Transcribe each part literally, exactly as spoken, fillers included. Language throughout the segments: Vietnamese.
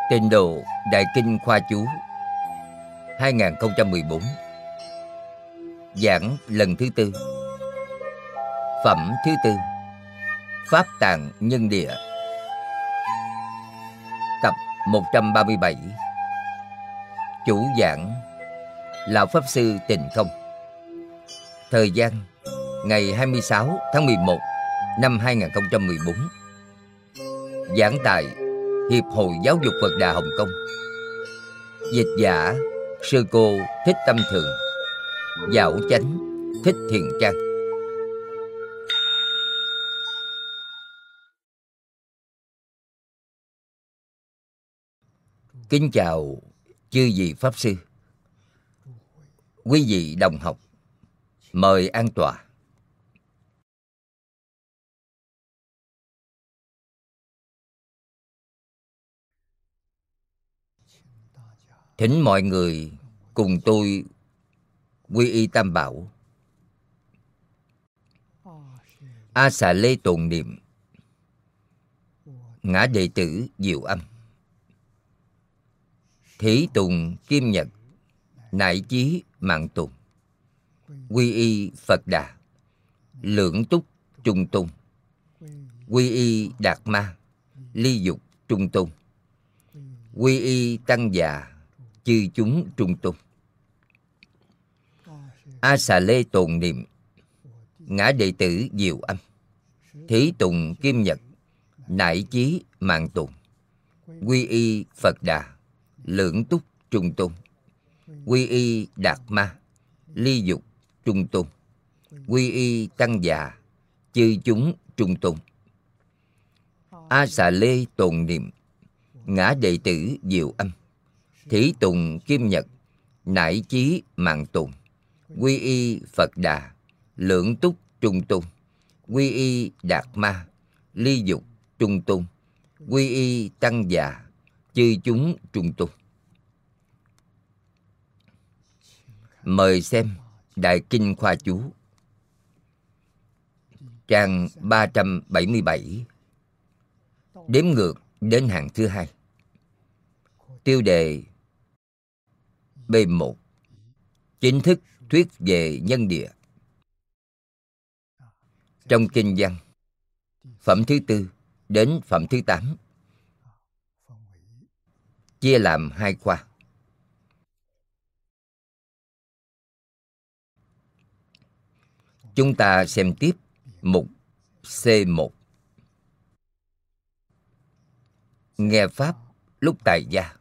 Tịnh độ Đại Kinh Khoa Chú hai không một bốn. Giảng lần thứ tư. Phẩm thứ tư. Pháp Tạng Nhân Địa. Tập một trăm ba mươi bảy. Chủ giảng Lão Pháp Sư Tịnh Không. Thời gian ngày hai mươi sáu tháng mười một năm hai không một bốn. Giảng tại Hiệp hội Giáo dục Phật Đà Hồng Kông. Dịch giả Sư cô Thích Tâm Thường. Giảo chánh Thích Thiện Trang. Kính chào chư vị Pháp Sư, quý vị đồng học, mời an tọa. Thỉnh mọi người cùng tôi quy y Tam Bảo. A Xà Lê tụng niệm. Ngã đệ tử Diệu Âm. Thí tùng Kim Nhật. Nại chí Mạng Tùng. Quy y Phật Đà. Lưỡng túc Trung Tôn. Quy y Đạt Ma. Ly dục Trung Tôn. Quy y Tăng Già. Chư chúng Trung Tôn. A Xà Lê tồn niệm. Ngã đệ tử Diệu Âm. Thí tùng Kim Nhật. Nại chí Mạng Tùng. Quy y Phật Đà. Lưỡng túc Trung Tôn. Quy y Đạt Ma. Ly dục Trung Tôn. Quy y Tăng Già. Chư chúng Trung Tôn. A Xà Lê tồn niệm. Ngã đệ tử Diệu Âm. Thí tùng Kim Nhật. Nại chí Mạng Tùng. Quy y Phật Đà. Lưỡng túc Trung Tôn. Quy y Đạt Ma. Ly dục Trung Tôn. Quy y Tăng Già. Chư chúng Trung Tôn. Mời xem Đại Kinh Khoa Chú, trang ba trăm bảy mươi bảy, đếm ngược đến hàng thứ hai. Tiêu đề B một. Chính thức thuyết về nhân địa. Trong kinh văn, phẩm thứ tư đến phẩm thứ tám chia làm hai khoa. Chúng ta xem tiếp mục C một. Nghe Pháp lúc tại gia.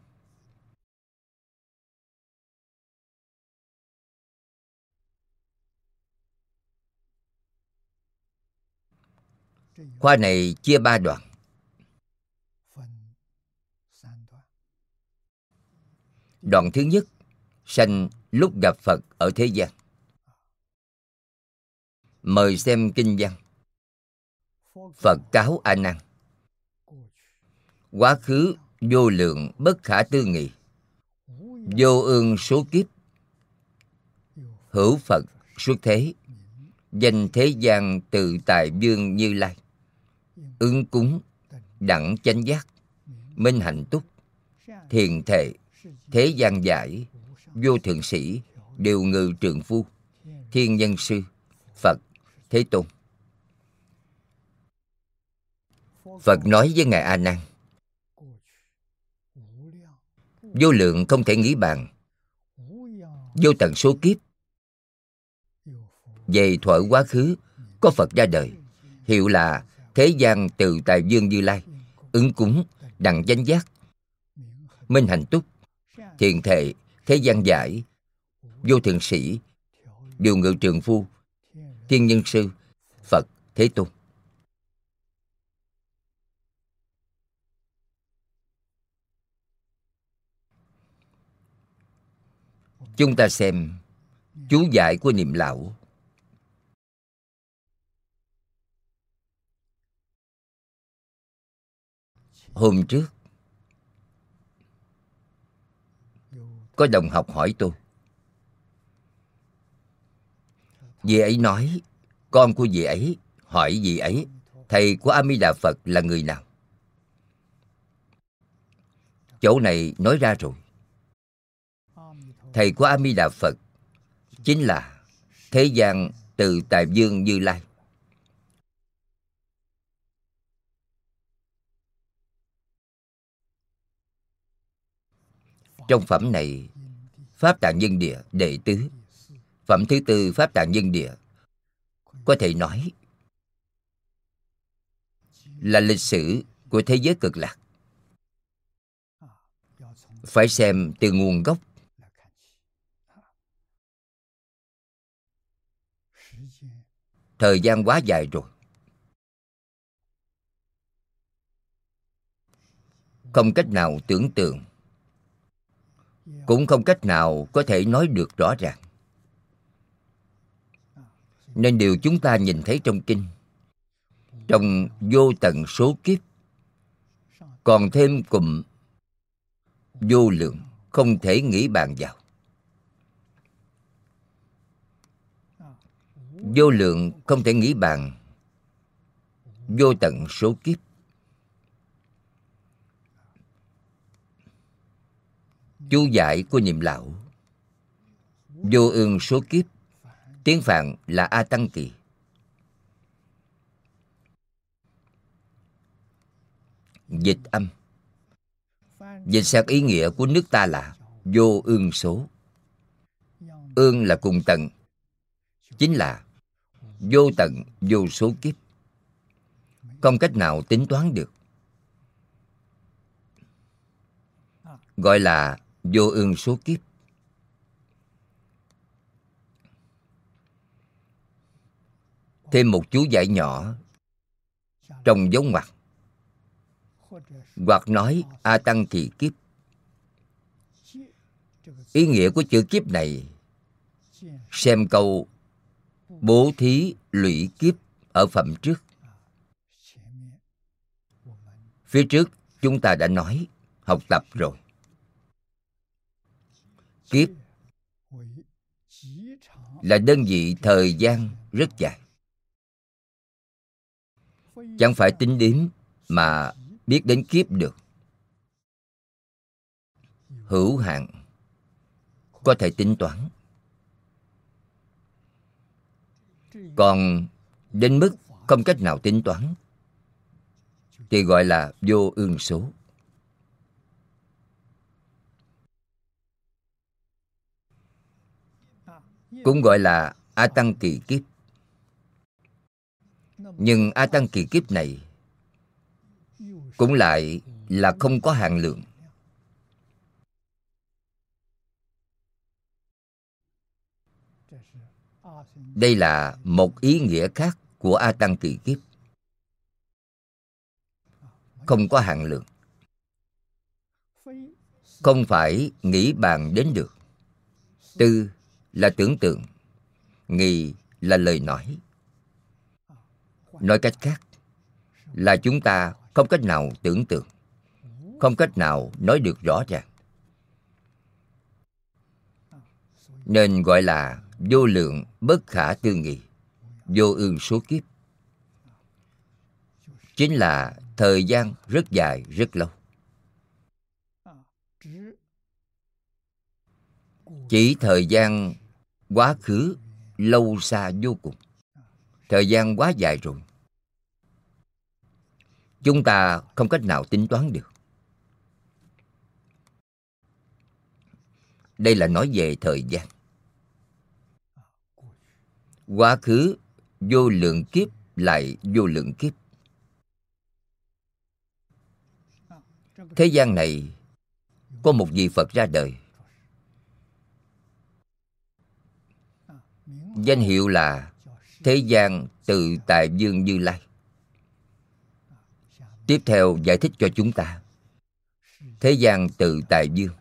Khoa này chia ba đoạn. Đoạn thứ nhất, sanh lúc gặp Phật ở thế gian. Mời xem kinh văn. Phật cáo A Nan: quá khứ vô lượng bất khả tư nghị, vô ương số kiếp, hữu Phật xuất thế, danh thế gian tự tại vương Như Lai, ứng cúng, đẳng chánh giác, minh hạnh túc, thiền thệ, thế gian giải, vô thượng sĩ, điều ngự trượng phu, thiên nhân sư, Phật Thế Tôn. Phật nói với Ngài A Nan: vô lượng không thể nghĩ bàn, vô tận số kiếp, về thuở quá khứ có Phật ra đời, hiệu là thế gian tự tại vương Như Lai, ứng cúng, đẳng chánh giác, minh hạnh túc, thiền thệ, thế gian giải, vô thượng sĩ, điều ngự trượng phu, thiên nhân sư, Phật Thế Tôn. Chúng ta xem chú giải của Niệm Lão. Hôm trước có đồng học hỏi tôi. Vị ấy nói con của vị ấy hỏi vị ấy thầy của A Di Đà Phật là người nào. Chỗ này nói ra rồi. Thầy của A Di Đà Phật chính là thế gian Từ Tại Dương Như Lai. Trong phẩm này, Pháp Tạng Nhân Địa đệ tứ, phẩm thứ tư Pháp Tạng Nhân Địa, có thể nói là lịch sử của thế giới Cực Lạc. Phải xem từ nguồn gốc. Thời gian quá dài rồi, không cách nào tưởng tượng, cũng không cách nào có thể nói được rõ ràng. Nên điều chúng ta nhìn thấy trong kinh, trong vô tận số kiếp, còn thêm cụm vô lượng, không thể nghĩ bàn vào. Vô lượng không thể nghĩ bàn, vô tận số kiếp. Chú giải của Niệm Lão: vô ương số kiếp, tiếng Phạn là A Tăng Kỳ. Dịch âm, dịch sang ý nghĩa của nước ta là vô ương số. Ương là cùng tận, chính là vô tận vô số kiếp, không cách nào tính toán được, gọi là vô ương số kiếp. Thêm một chú giải nhỏ trong dấu ngoặc, hoặc nói A Tăng Kỳ kiếp. Ý nghĩa của chữ kiếp này, xem câu bố thí lụy kiếp ở phẩm trước. Phía trước chúng ta đã nói, học tập rồi. Kiếp là đơn vị thời gian rất dài. Chẳng phải tính đếm mà biết đến kiếp được. Hữu hạn, có thể tính toán. Còn đến mức không cách nào tính toán thì gọi là vô ương số. Cũng gọi là A Tăng Kỳ kiếp. Nhưng A Tăng Kỳ kiếp này cũng lại là không có hạn lượng. Đây là một ý nghĩa khác của A Tăng Kỳ kiếp. Không có hạn lượng, không phải nghĩ bàn đến được. Tư là tưởng tượng, nghị là lời nói. Nói cách khác là chúng ta không cách nào tưởng tượng, không cách nào nói được rõ ràng. Nên gọi là vô lượng bất khả tư nghị, vô ương số kiếp. Chính là thời gian rất dài, rất lâu. Chỉ thời gian quá khứ lâu xa vô cùng. Thời gian quá dài rồi, chúng ta không cách nào tính toán được. Đây là nói về thời gian. Quá khứ vô lượng kiếp lại vô lượng kiếp. Thế gian này có một vị Phật ra đời, danh hiệu là Thế gian Từ Tại Dương Như Lai. Tiếp theo giải thích cho chúng ta Thế gian Từ Tại Dương.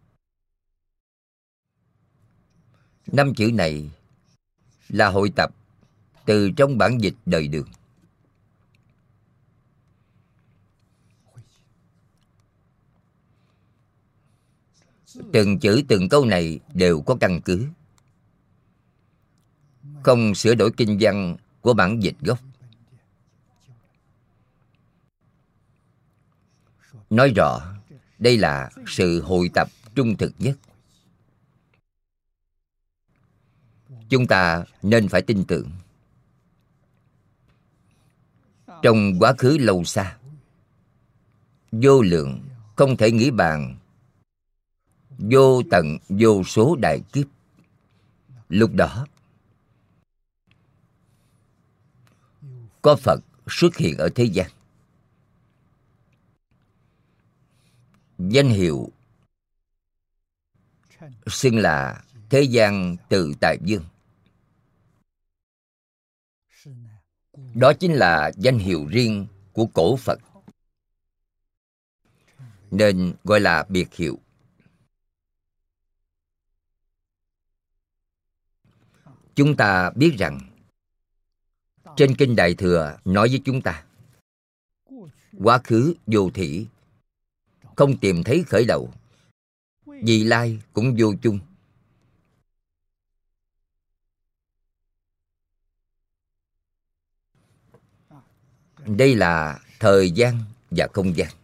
Năm chữ này là hội tập từ trong bản dịch Đời Đường. Từng chữ từng câu này đều có căn cứ, không sửa đổi kinh văn của bản dịch gốc. Nói rõ Đây là sự hội tập trung thực nhất. Chúng ta nên phải tin tưởng. Trong quá khứ lâu xa, vô lượng, không thể nghĩ bàn, vô tận vô số đại kiếp, lúc đó có Phật xuất hiện ở thế gian. Danh hiệu xưng là Thế gian Tự Tại Dương. Đó chính là danh hiệu riêng của cổ Phật, nên gọi là biệt hiệu. Chúng ta biết rằng trên Kinh Đại Thừa nói với chúng ta, quá khứ vô thỉ, không tìm thấy khởi đầu, vị lai cũng vô chung. Đây là thời gian và không gian.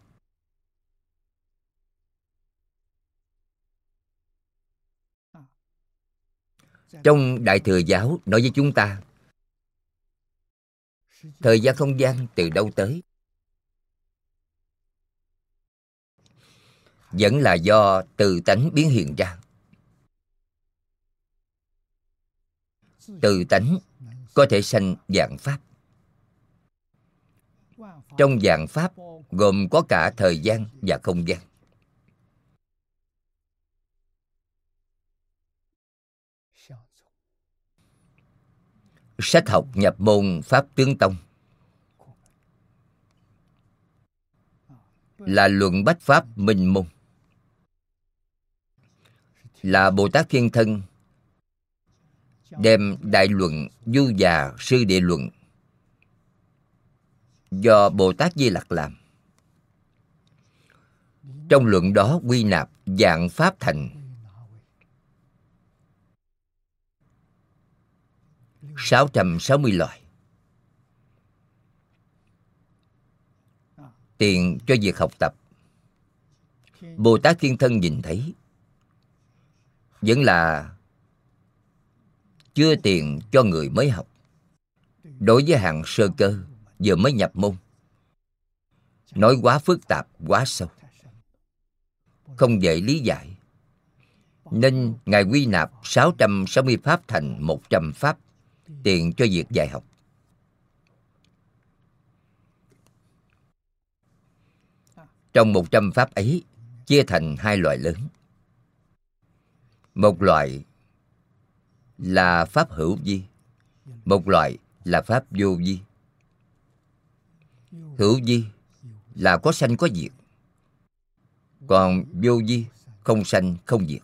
Trong Đại Thừa Giáo nói với chúng ta, thời gian không gian từ đâu tới? Vẫn là do từ tánh biến hiện ra. Từ tánh có thể sanh vạn pháp. Trong vạn pháp gồm có cả thời gian và không gian. Sách học nhập môn Pháp Tướng Tông là luận bách pháp minh môn, là Bồ Tát Thiên Thân đem đại luận Du Già Sư Địa Luận do Bồ Tát Di Lặc làm. Trong luận đó quy nạp vạn pháp thành sáu trăm sáu mươi loại, tiện cho việc học tập. Bồ Tát Thiên Thân nhìn thấy vẫn là chưa tiền cho người mới học. Đối với hạng sơ cơ vừa mới nhập môn, nói quá phức tạp, quá sâu, không dễ lý giải, nên Ngài quy nạp sáu trăm sáu mươi pháp thành một trăm pháp, tiện cho việc dạy học. Trong một trăm pháp ấy chia thành hai loại lớn. Một loại là pháp hữu vi, một loại là pháp vô vi. Hữu vi là có sanh có diệt, còn vô vi không sanh không diệt.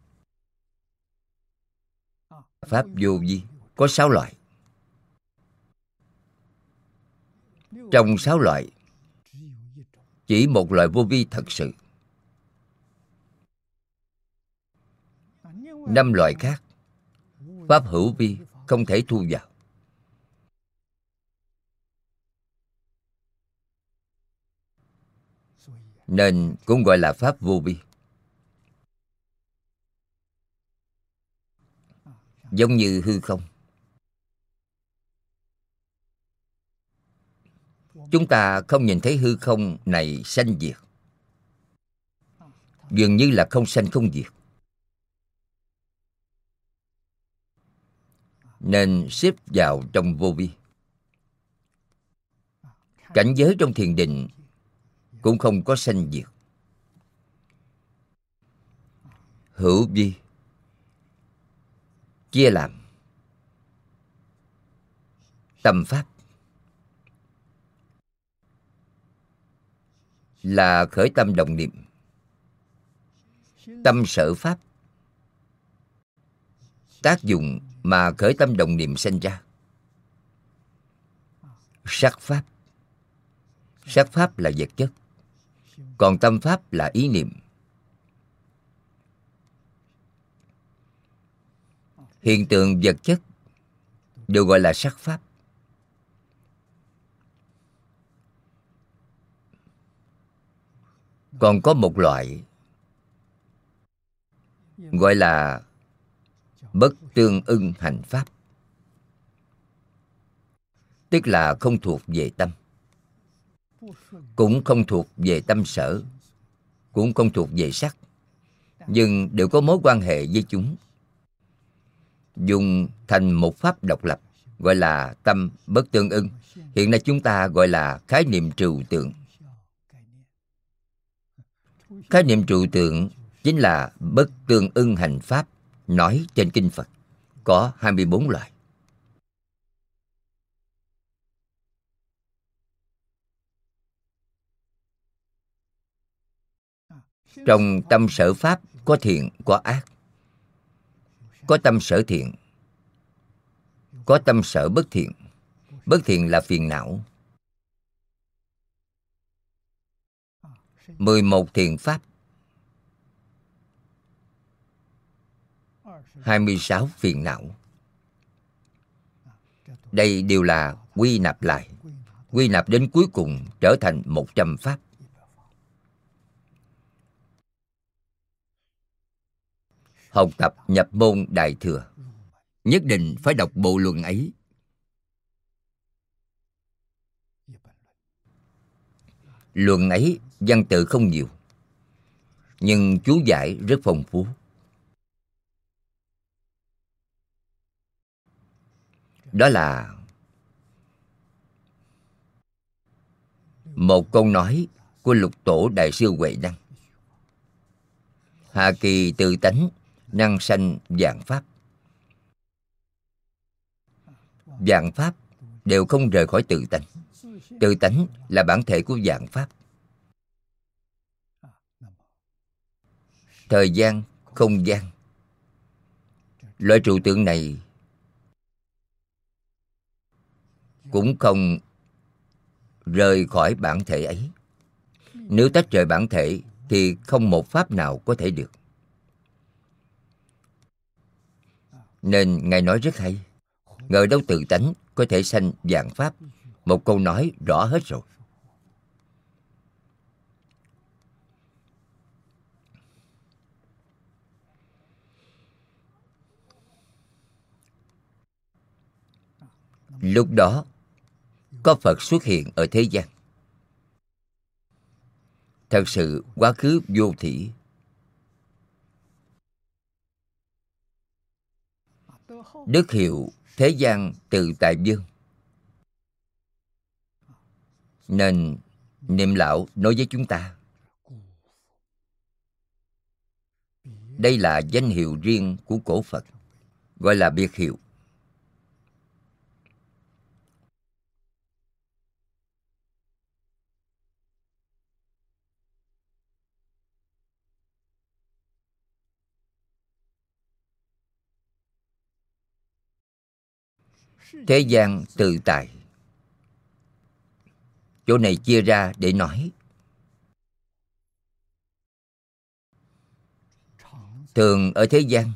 Pháp vô vi có sáu loại. Trong sáu loại, chỉ một loại vô vi thật sự. Năm loại khác, pháp hữu vi không thể thu vào. Nên cũng gọi là pháp vô vi. Giống như hư không. Chúng ta không nhìn thấy hư không này sanh diệt, dường như là không sanh không diệt, nên xếp vào trong vô vi. Cảnh giới trong thiền định cũng không có sanh diệt. Hữu vi chia làm tâm pháp, là khởi tâm động niệm. Tâm sở pháp, tác dụng mà khởi tâm động niệm sinh ra. Sắc pháp, sắc pháp là vật chất, còn tâm pháp là ý niệm. Hiện tượng vật chất đều gọi là sắc pháp. Còn có một loại gọi là bất tương ưng hành pháp, tức là không thuộc về tâm, cũng không thuộc về tâm sở, cũng không thuộc về sắc, nhưng đều có mối quan hệ với chúng, dùng thành một pháp độc lập, gọi là tâm bất tương ưng. Hiện nay chúng ta gọi là khái niệm trừu tượng. Khái niệm trừu tượng chính là bất tương ưng hành pháp nói trên kinh Phật, có hai mươi bốn loại. Trong tâm sở pháp có thiện, có ác. Có tâm sở thiện, có tâm sở bất thiện. Bất thiện là phiền não. Mười một thiện pháp, hai mươi sáu phiền não. Đây đều là quy nạp lại, quy nạp đến cuối cùng trở thành một trăm pháp. Học tập nhập môn Đại Thừa, nhất định phải đọc bộ luận ấy. Luận ấy văn tự không nhiều, nhưng chú giải rất phong phú. Đó là một câu nói của Lục Tổ Đại sư Huệ Năng: Hạ kỳ tự tánh, năng sanh vạn pháp. Vạn pháp đều không rời khỏi tự tánh. Tự tánh là bản thể của vạn pháp. Thời gian, không gian, loại trụ tượng này cũng không rời khỏi bản thể ấy. Nếu tách rời bản thể thì không một pháp nào có thể được. Nên Ngài nói rất hay: ngờ đâu tự tánh có thể sanh vạn pháp. Một câu nói rõ hết rồi. Lúc đó có Phật xuất hiện ở thế gian. Thật sự quá khứ vô thỉ. Đức hiệu thế gian từ tại vương. Nên Niệm Lão nói với chúng ta, đây là danh hiệu riêng của cổ Phật, gọi là biệt hiệu. Thế gian tự tại, chỗ này chia ra để nói. Thường ở thế gian,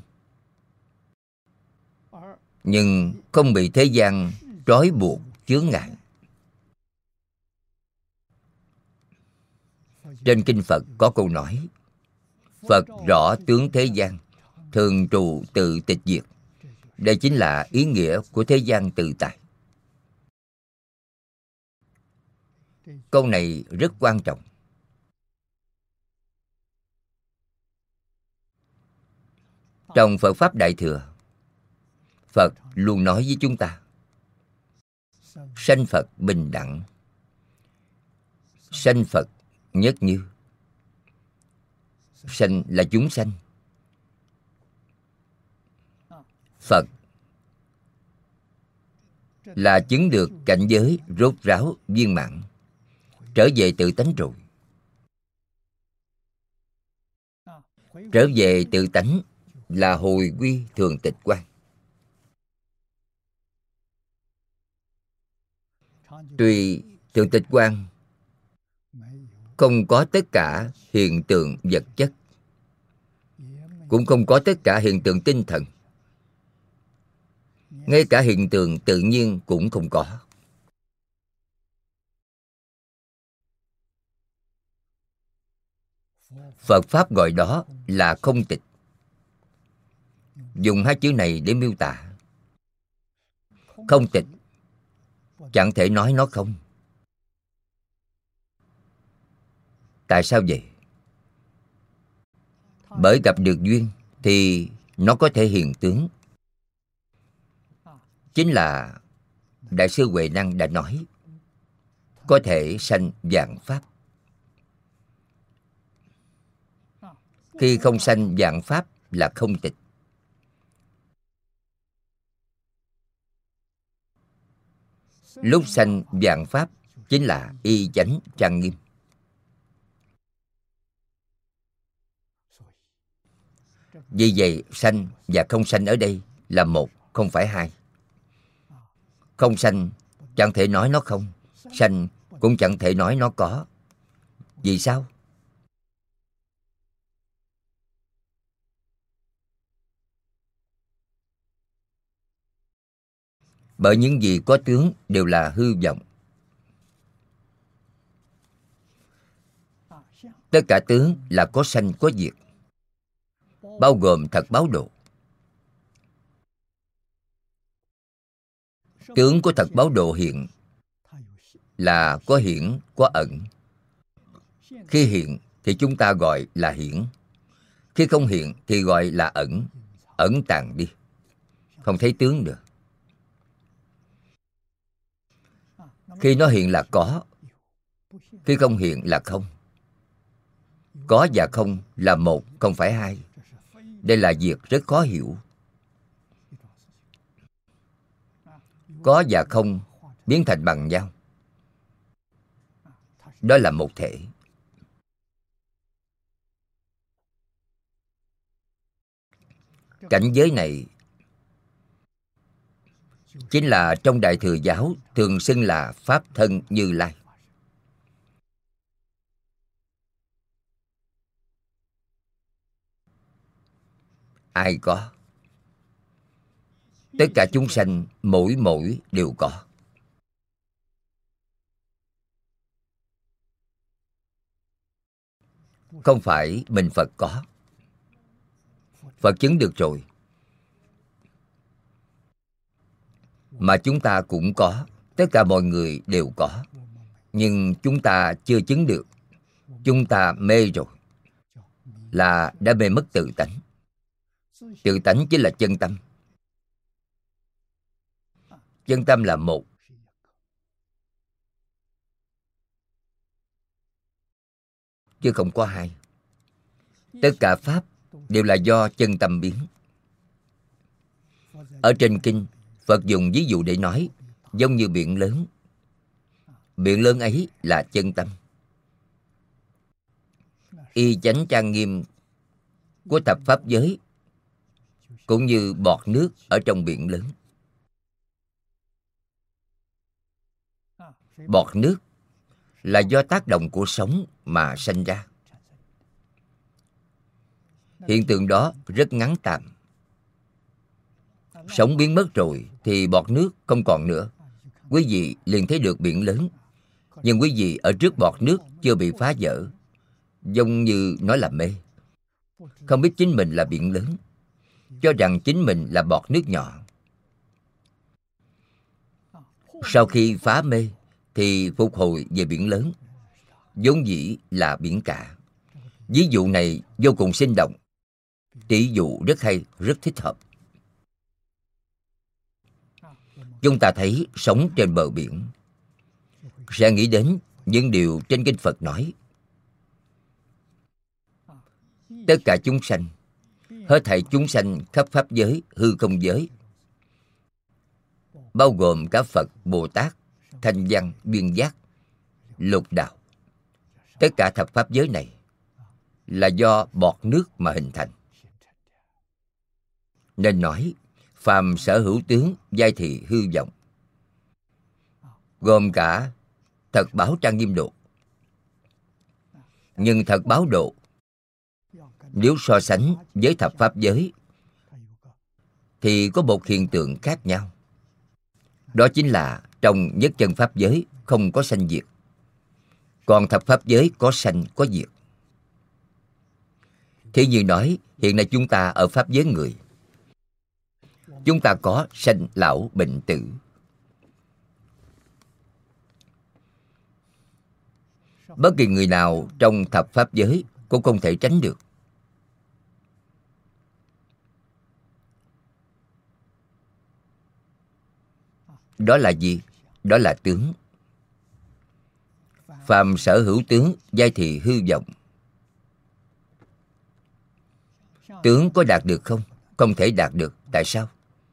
nhưng không bị thế gian trói buộc chướng ngại. Trên kinh Phật có câu nói: Phật rõ tướng thế gian, thường trụ tự tịch diệt. Đây chính là ý nghĩa của thế gian tự tại. Câu này rất quan trọng. Trong Phật Pháp Đại Thừa, Phật luôn nói với chúng ta: sanh Phật bình đẳng, sanh Phật nhất như. Sanh là chúng sanh. Phật là chứng được cảnh giới rốt ráo viên mãn, trở về tự tánh rồi. Trở về tự tánh là hồi quy thường tịch quan. Tuy thường tịch quan không có tất cả hiện tượng vật chất, cũng không có tất cả hiện tượng tinh thần, ngay cả hiện tượng tự nhiên cũng không có. Phật Pháp gọi đó là không tịch. Dùng hai chữ này để miêu tả. Không tịch, chẳng thể nói nó không. Tại sao vậy? Bởi gặp được duyên thì nó có thể hiện tướng. Chính là Đại sư Huệ Năng đã nói, có thể sanh vạn pháp. Khi không sanh vạn pháp là không tịch. Lúc sanh vạn pháp chính là y chánh trang nghiêm. Vì vậy sanh và không sanh ở đây là một, không phải hai. Không sanh chẳng thể nói nó không, sanh cũng chẳng thể nói nó có. Vì sao? Bởi những gì có tướng đều là hư vọng. Tất cả tướng là có sanh có diệt, bao gồm thật báo độ. Tướng của thật báo độ hiện là có hiển, có ẩn. Khi hiện thì chúng ta gọi là hiển. Khi không hiện thì gọi là ẩn. Ẩn tàng đi, không thấy tướng nữa. Khi nó hiện là có, khi không hiện là không. Có và không là một, không phải hai. Đây là việc rất khó hiểu. Có và không biến thành bằng nhau. Đó là một thể. Cảnh giới này chính là trong Đại Thừa Giáo thường xưng là Pháp Thân Như Lai. Ai có? Tất cả chúng sanh mỗi mỗi đều có. Không phải mình Phật có. Phật chứng được rồi. Mà chúng ta cũng có. Tất cả mọi người đều có. Nhưng chúng ta chưa chứng được. Chúng ta mê rồi. Là đã mê mất tự tánh. Tự tánh chính là chân tâm. Chân tâm là một. Chứ không có hai. Tất cả Pháp đều là do chân tâm biến. Ở trên kinh, Phật dùng ví dụ để nói, giống như biển lớn. Biển lớn ấy là chân tâm. Y chánh trang nghiêm của thập pháp giới cũng như bọt nước ở trong biển lớn. Bọt nước là do tác động của sóng mà sanh ra. Hiện tượng đó rất ngắn tạm. Sóng biến mất rồi thì bọt nước không còn nữa. Quý vị liền thấy được biển lớn. Nhưng quý vị ở trước bọt nước chưa bị phá vỡ, giống như nói là mê. Không biết chính mình là biển lớn, cho rằng chính mình là bọt nước nhỏ. Sau khi phá mê thì phục hồi về biển lớn, vốn dĩ là biển cả. Ví dụ này vô cùng sinh động. Tỷ dụ rất hay, rất thích hợp. Chúng ta thấy sống trên bờ biển, sẽ nghĩ đến những điều trên kinh Phật nói. Tất cả chúng sanh, hết thảy chúng sanh khắp pháp giới, hư không giới, bao gồm cả Phật, Bồ Tát, Thanh Văn, Duyên Giác, Lục Đạo. Tất cả thập pháp giới này là do bọt nước mà hình thành. Nên nói, phàm sở hữu tướng, giai thị hư vọng, gồm cả thật báo trang nghiêm độ. Nhưng thật báo độ, nếu so sánh với thập pháp giới, thì có một hiện tượng khác nhau. Đó chính là trong nhất chân pháp giới không có sanh diệt, còn thập pháp giới có sanh có diệt. Thì như nói, hiện nay chúng ta ở Pháp giới người, chúng ta có sanh lão bệnh tử. Bất kỳ người nào trong thập Pháp giới cũng không thể tránh được. Đó là gì? Đó là tướng. Phàm sở hữu tướng, giai thị hư vọng. Tướng có đạt được không? Không thể đạt được. Tại sao?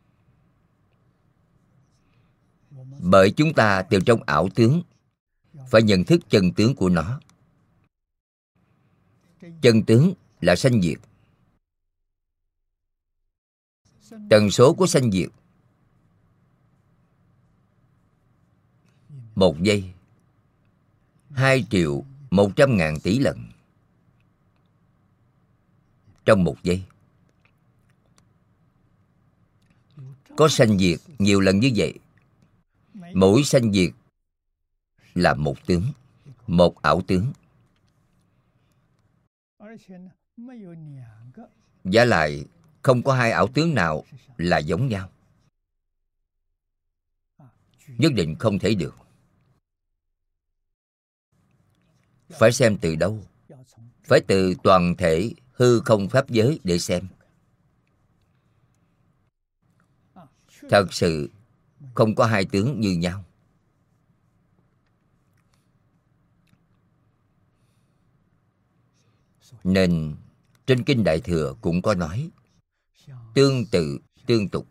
Bởi chúng ta từ trong ảo tướng phải nhận thức chân tướng của nó. Chân tướng là sanh diệt. Tần số của sanh diệt một giây hai triệu một trăm ngàn tỷ lần. Trong một giây có sanh diệt nhiều lần như vậy. Mỗi sanh diệt là một tướng, một ảo tướng. Giả lại không có hai ảo tướng nào là giống nhau. Nhất định không thể được. Phải xem từ đâu? Phải từ toàn thể hư không pháp giới để xem. Thật sự không có hai tướng như nhau. Nên trên Kinh Đại Thừa cũng có nói tương tự tương tục.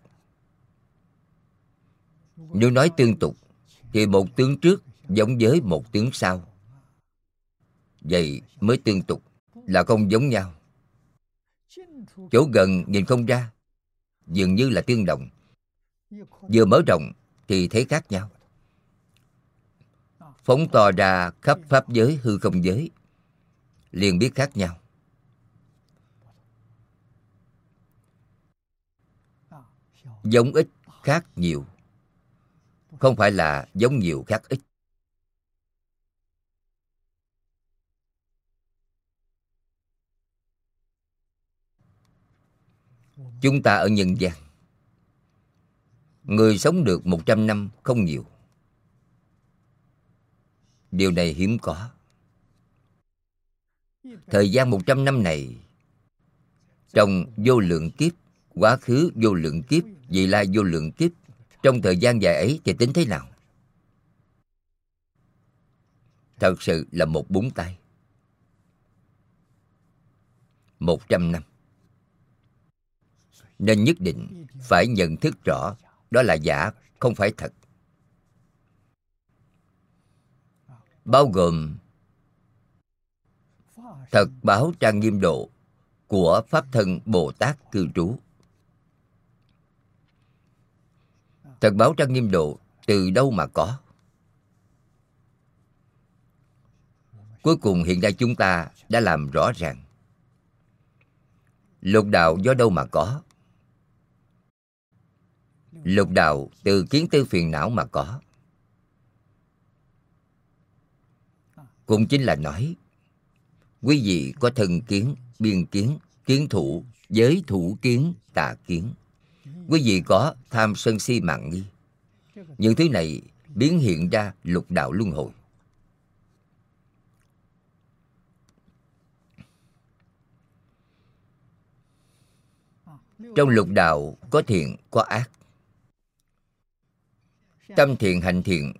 Nếu nói tương tục thì một tướng trước giống với một tướng sau. Vậy mới tương tục, là không giống nhau. Chỗ gần nhìn không ra, dường như là tương đồng. Vừa mở rộng thì thấy khác nhau. Phóng to ra khắp pháp giới hư không giới, liền biết khác nhau. Giống ít khác nhiều, không phải là giống nhiều khác ít. Chúng ta ở nhân gian, người sống được một trăm năm không nhiều. Điều này hiếm có. Thời gian một trăm năm này, trong vô lượng kiếp, quá khứ vô lượng kiếp, vị lai vô lượng kiếp, trong thời gian dài ấy thì tính thế nào? Thật sự là một búng tay. Một trăm năm. Nên nhất định phải nhận thức rõ đó là giả, không phải thật. Bao gồm thật báo trang nghiêm độ của Pháp Thân Bồ Tát cư trú. Thật báo trang nghiêm độ từ đâu mà có? Cuối cùng hiện nay chúng ta đã làm rõ ràng. Lục đạo do đâu mà có? Lục đạo từ kiến tư phiền não mà có. Cũng chính là nói, quý vị có thân kiến, biên kiến, kiến thủ, giới thủ kiến, tà kiến. Quý vị có tham sân si mạng nghi. Những thứ này biến hiện ra lục đạo luân hồi. Trong lục đạo có thiện, có ác. Tâm thiện, hành thiện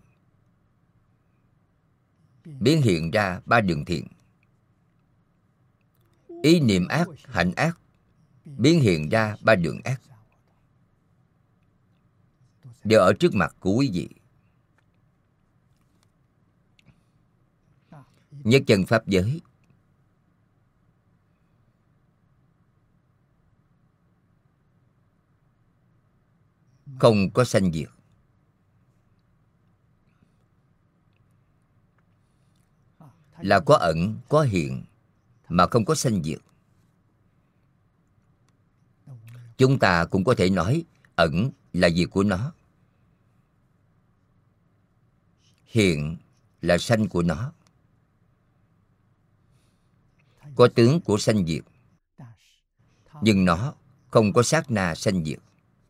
biến hiện ra ba đường thiện. Ý niệm ác, hành ác biến hiện ra ba đường ác. Đều ở trước mặt của quý vị. Nhất chân pháp giới không có sanh diệt. Là có ẩn, có hiện, mà không có sanh diệt. Chúng ta cũng có thể nói ẩn là việc của nó, hiện là sanh của nó. Có tướng của sanh diệt, nhưng nó không có sát na sanh diệt.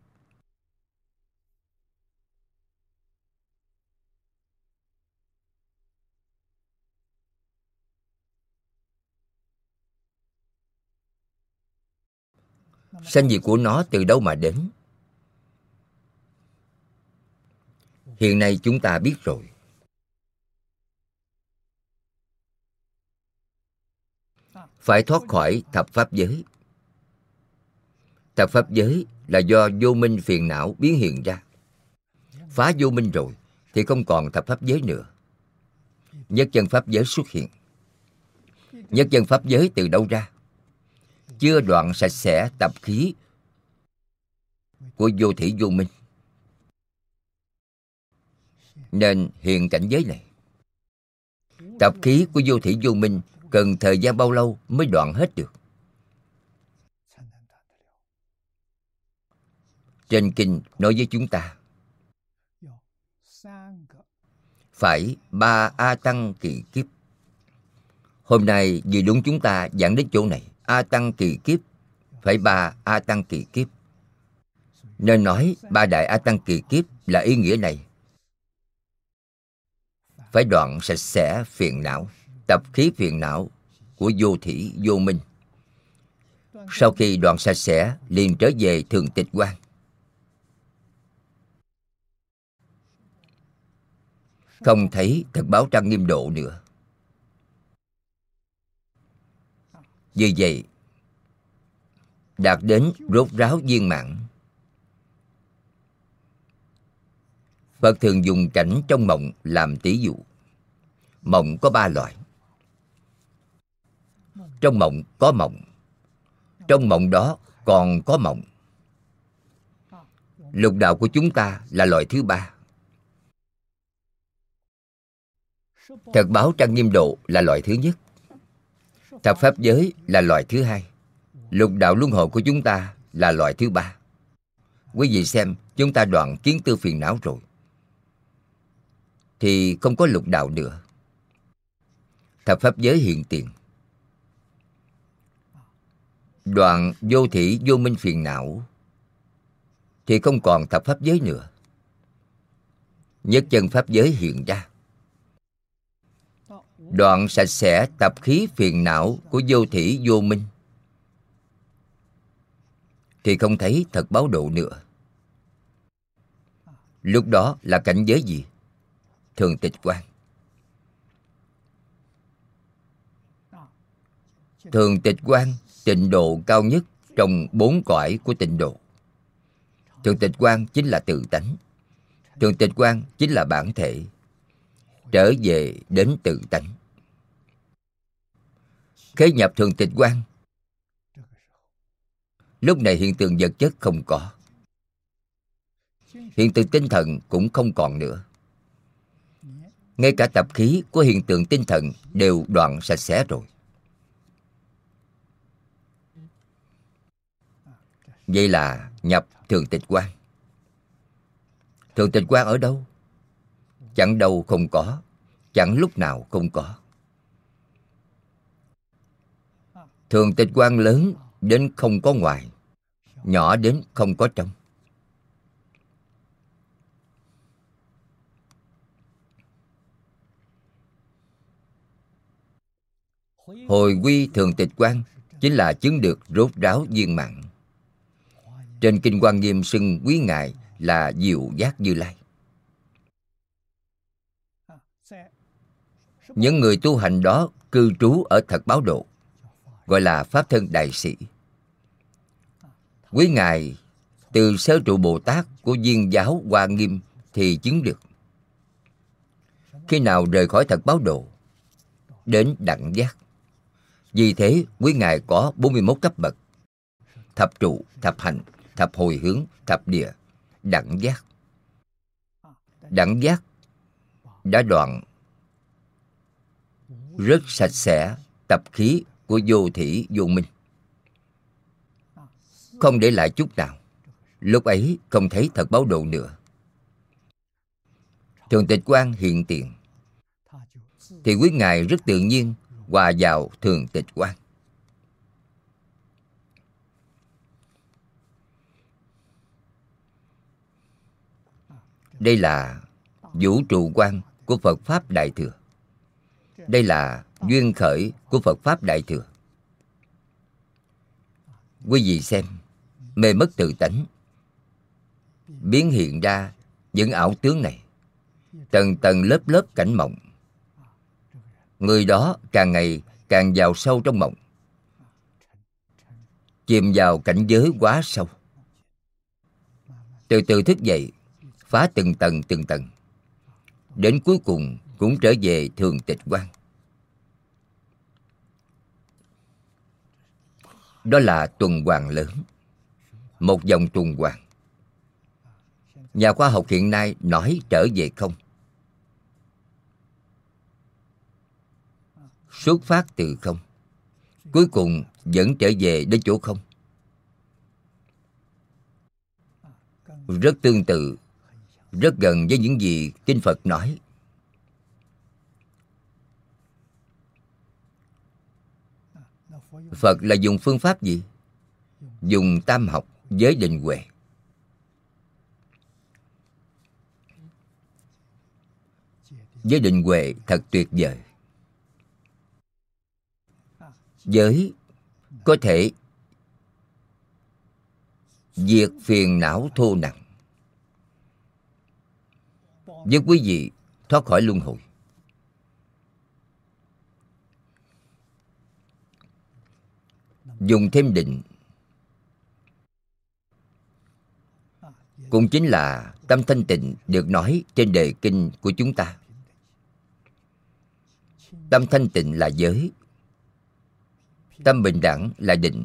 Sanh diệt của nó từ đâu mà đến? Hiện nay chúng ta biết rồi. Phải thoát khỏi thập pháp giới. Thập pháp giới là do vô minh phiền não biến hiện ra. Phá vô minh rồi thì không còn thập pháp giới nữa. Nhất chân pháp giới xuất hiện. Nhất chân pháp giới từ đâu ra? Chưa đoạn sạch sẽ tập khí của vô thỉ vô minh, nên hiện cảnh giới này. Tập khí của vô thỉ vô minh cần thời gian bao lâu mới đoạn hết được? Trên kinh nói với chúng ta phải ba A Tăng kỳ kiếp. Hôm nay vì đúng chúng ta giảng đến chỗ này, A Tăng kỳ kiếp, phải ba A Tăng kỳ kiếp. Nên nói ba đại A Tăng kỳ kiếp là ý nghĩa này. Phải đoạn sạch sẽ phiền não, tập khí phiền não của vô thỉ vô minh. Sau khi đoạn sạch sẽ, liền trở về thường tịch quan. Không thấy thật báo trang nghiêm độ nữa. Như vậy đạt đến rốt ráo viên mãn. Phật thường dùng cảnh trong mộng làm tỷ dụ. Mộng có ba loại. Trong mộng có mộng. Trong mộng đó còn có mộng. Lục đạo của chúng ta là loại thứ ba. Thật báo trang nghiêm độ là loại thứ nhất. Thập pháp giới là loại thứ hai. Lục đạo luân hồi của chúng ta là loại thứ ba. Quý vị xem, chúng ta đoạn kiến tư phiền não rồi thì không có lục đạo nữa. Thập pháp giới hiện tiền. Đoạn vô thỉ vô minh phiền não thì không còn thập pháp giới nữa. Nhất chân pháp giới hiện ra. Đoạn sạch sẽ tập khí phiền não của vô thỉ vô minh thì không thấy thật báo độ nữa. Lúc đó là cảnh giới gì? Thường tịch quan. Thường tịch quan, tịnh độ cao nhất trong bốn cõi của tịnh độ. Thường tịch quan chính là tự tánh. Thường tịch quan chính là bản thể. Trở về đến tự tánh. Khế nhập thường tịch quan. Lúc này hiện tượng vật chất không có. Hiện tượng tinh thần cũng không còn nữa. Ngay cả tập khí của hiện tượng tinh thần đều đoạn sạch sẽ rồi. Vậy là nhập thường tịch quan. Thường tịch quan ở đâu? Chẳng đâu không có, chẳng lúc nào không có. Thường tịch quan lớn đến không có ngoài, nhỏ đến không có trong. Hồi quy thường tịch quan chính là chứng được rốt ráo viên mãn. Trên kinh Hoa Nghiêm xưng quý ngài là Diệu Giác Như Lai. Những người tu hành đó cư trú ở thật báo độ, gọi là Pháp Thân Đại Sĩ. Quý ngài từ Sơ Trụ Bồ Tát của Viên Giáo Hoa Nghiêm thì chứng được. Khi nào rời khỏi thật báo độ, đến đẳng giác. Vì thế quý ngài có bốn mươi mốt cấp bậc: thập trụ, thập hành, thập hồi hướng, thập địa, đẳng giác. Đẳng giác đã đoạn rất sạch sẽ tập khí của vô thỉ vô minh, không để lại chút nào. Lúc ấy không thấy thật báo độ nữa. Thường tịch quan hiện tiền thì quý ngài rất tự nhiên hòa vào thường tịch quan. Đây là vũ trụ quan của Phật Pháp Đại Thừa. Đây là duyên khởi của Phật Pháp Đại Thừa. Quý vị xem, mê mất tự tánh, biến hiện ra những ảo tướng này, tầng tầng lớp lớp cảnh mộng. Người đó càng ngày càng vào sâu trong mộng, chìm vào cảnh giới quá sâu. Từ từ thức dậy, phá từng tầng từng tầng, đến cuối cùng cũng trở về thường tịch quan. Đó là tuần hoàn lớn, một vòng tuần hoàn. Nhà khoa học hiện nay nói trở về không, xuất phát từ không, cuối cùng vẫn trở về đến chỗ không. Rất tương tự, rất gần với những gì Kinh Phật nói. Phật là dùng phương pháp gì? Dùng tam học với định huệ. Với định huệ thật tuyệt vời. Giới có thể diệt phiền não thô nặng, giúp quý vị thoát khỏi luân hồi. Dùng thêm định, cũng chính là tâm thanh tịnh được nói trên đề kinh của chúng ta. Tâm thanh tịnh là giới, tâm bình đẳng là định.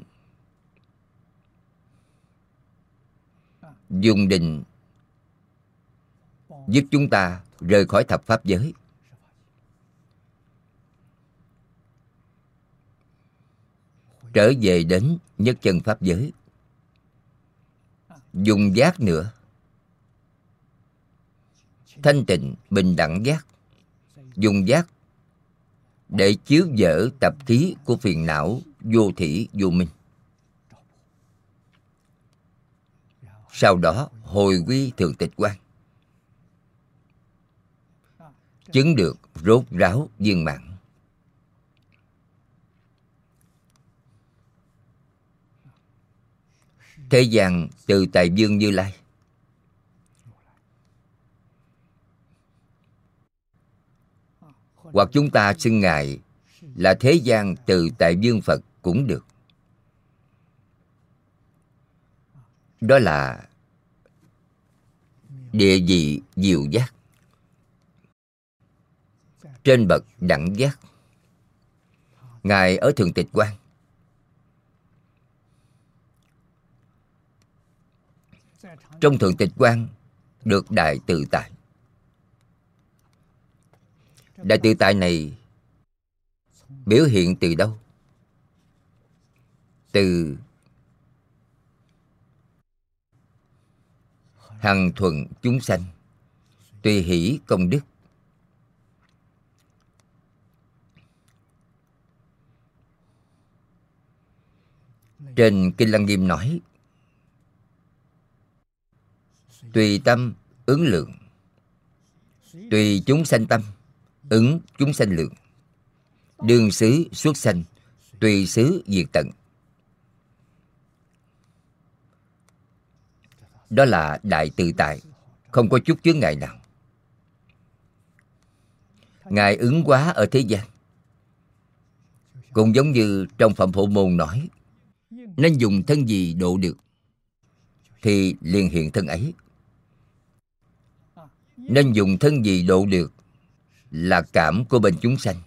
Dùng định giúp chúng ta rời khỏi thập pháp giới, trở về đến nhất chân pháp giới. Dùng giác nữa, thanh tịnh bình đẳng giác. Dùng giác để chiếu dỡ tập khí của phiền não vô thỉ vô minh. Sau đó hồi quy thường tịch quan, chứng được rốt ráo viên mãn. Thế gian từ Tại Dương Như Lai, hoặc chúng ta xưng Ngài là thế gian từ Tại Dương Phật cũng được. Đó là địa vị diệu giác, trên bậc đẳng giác. Ngài ở thường tịch quan, trong thường tịch quan được đại tự tại. Đại tự tại này biểu hiện từ đâu? Từ hằng thuận chúng sanh, tùy hỷ công đức. Trên Kinh Lăng Nghiêm nói, tùy tâm ứng lượng, tùy chúng sanh tâm ứng chúng sanh lượng, đương xứ xuất sanh, tùy xứ diệt tận. Đó là đại tự tại, không có chút chướng ngại nào. Ngài ứng hóa ở thế gian, cũng giống như trong Phạm Hộ Môn nói, nên dùng thân gì độ được thì liền hiện thân ấy. Nên dùng thân gì độ được là cảm của bên chúng sanh.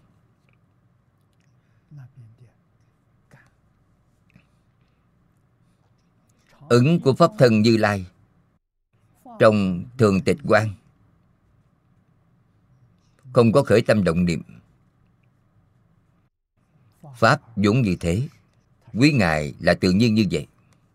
Ứng của Pháp Thân Như Lai trong thường tịch quan không có khởi tâm động niệm. Pháp vốn như thế, quý Ngài là tự nhiên như vậy.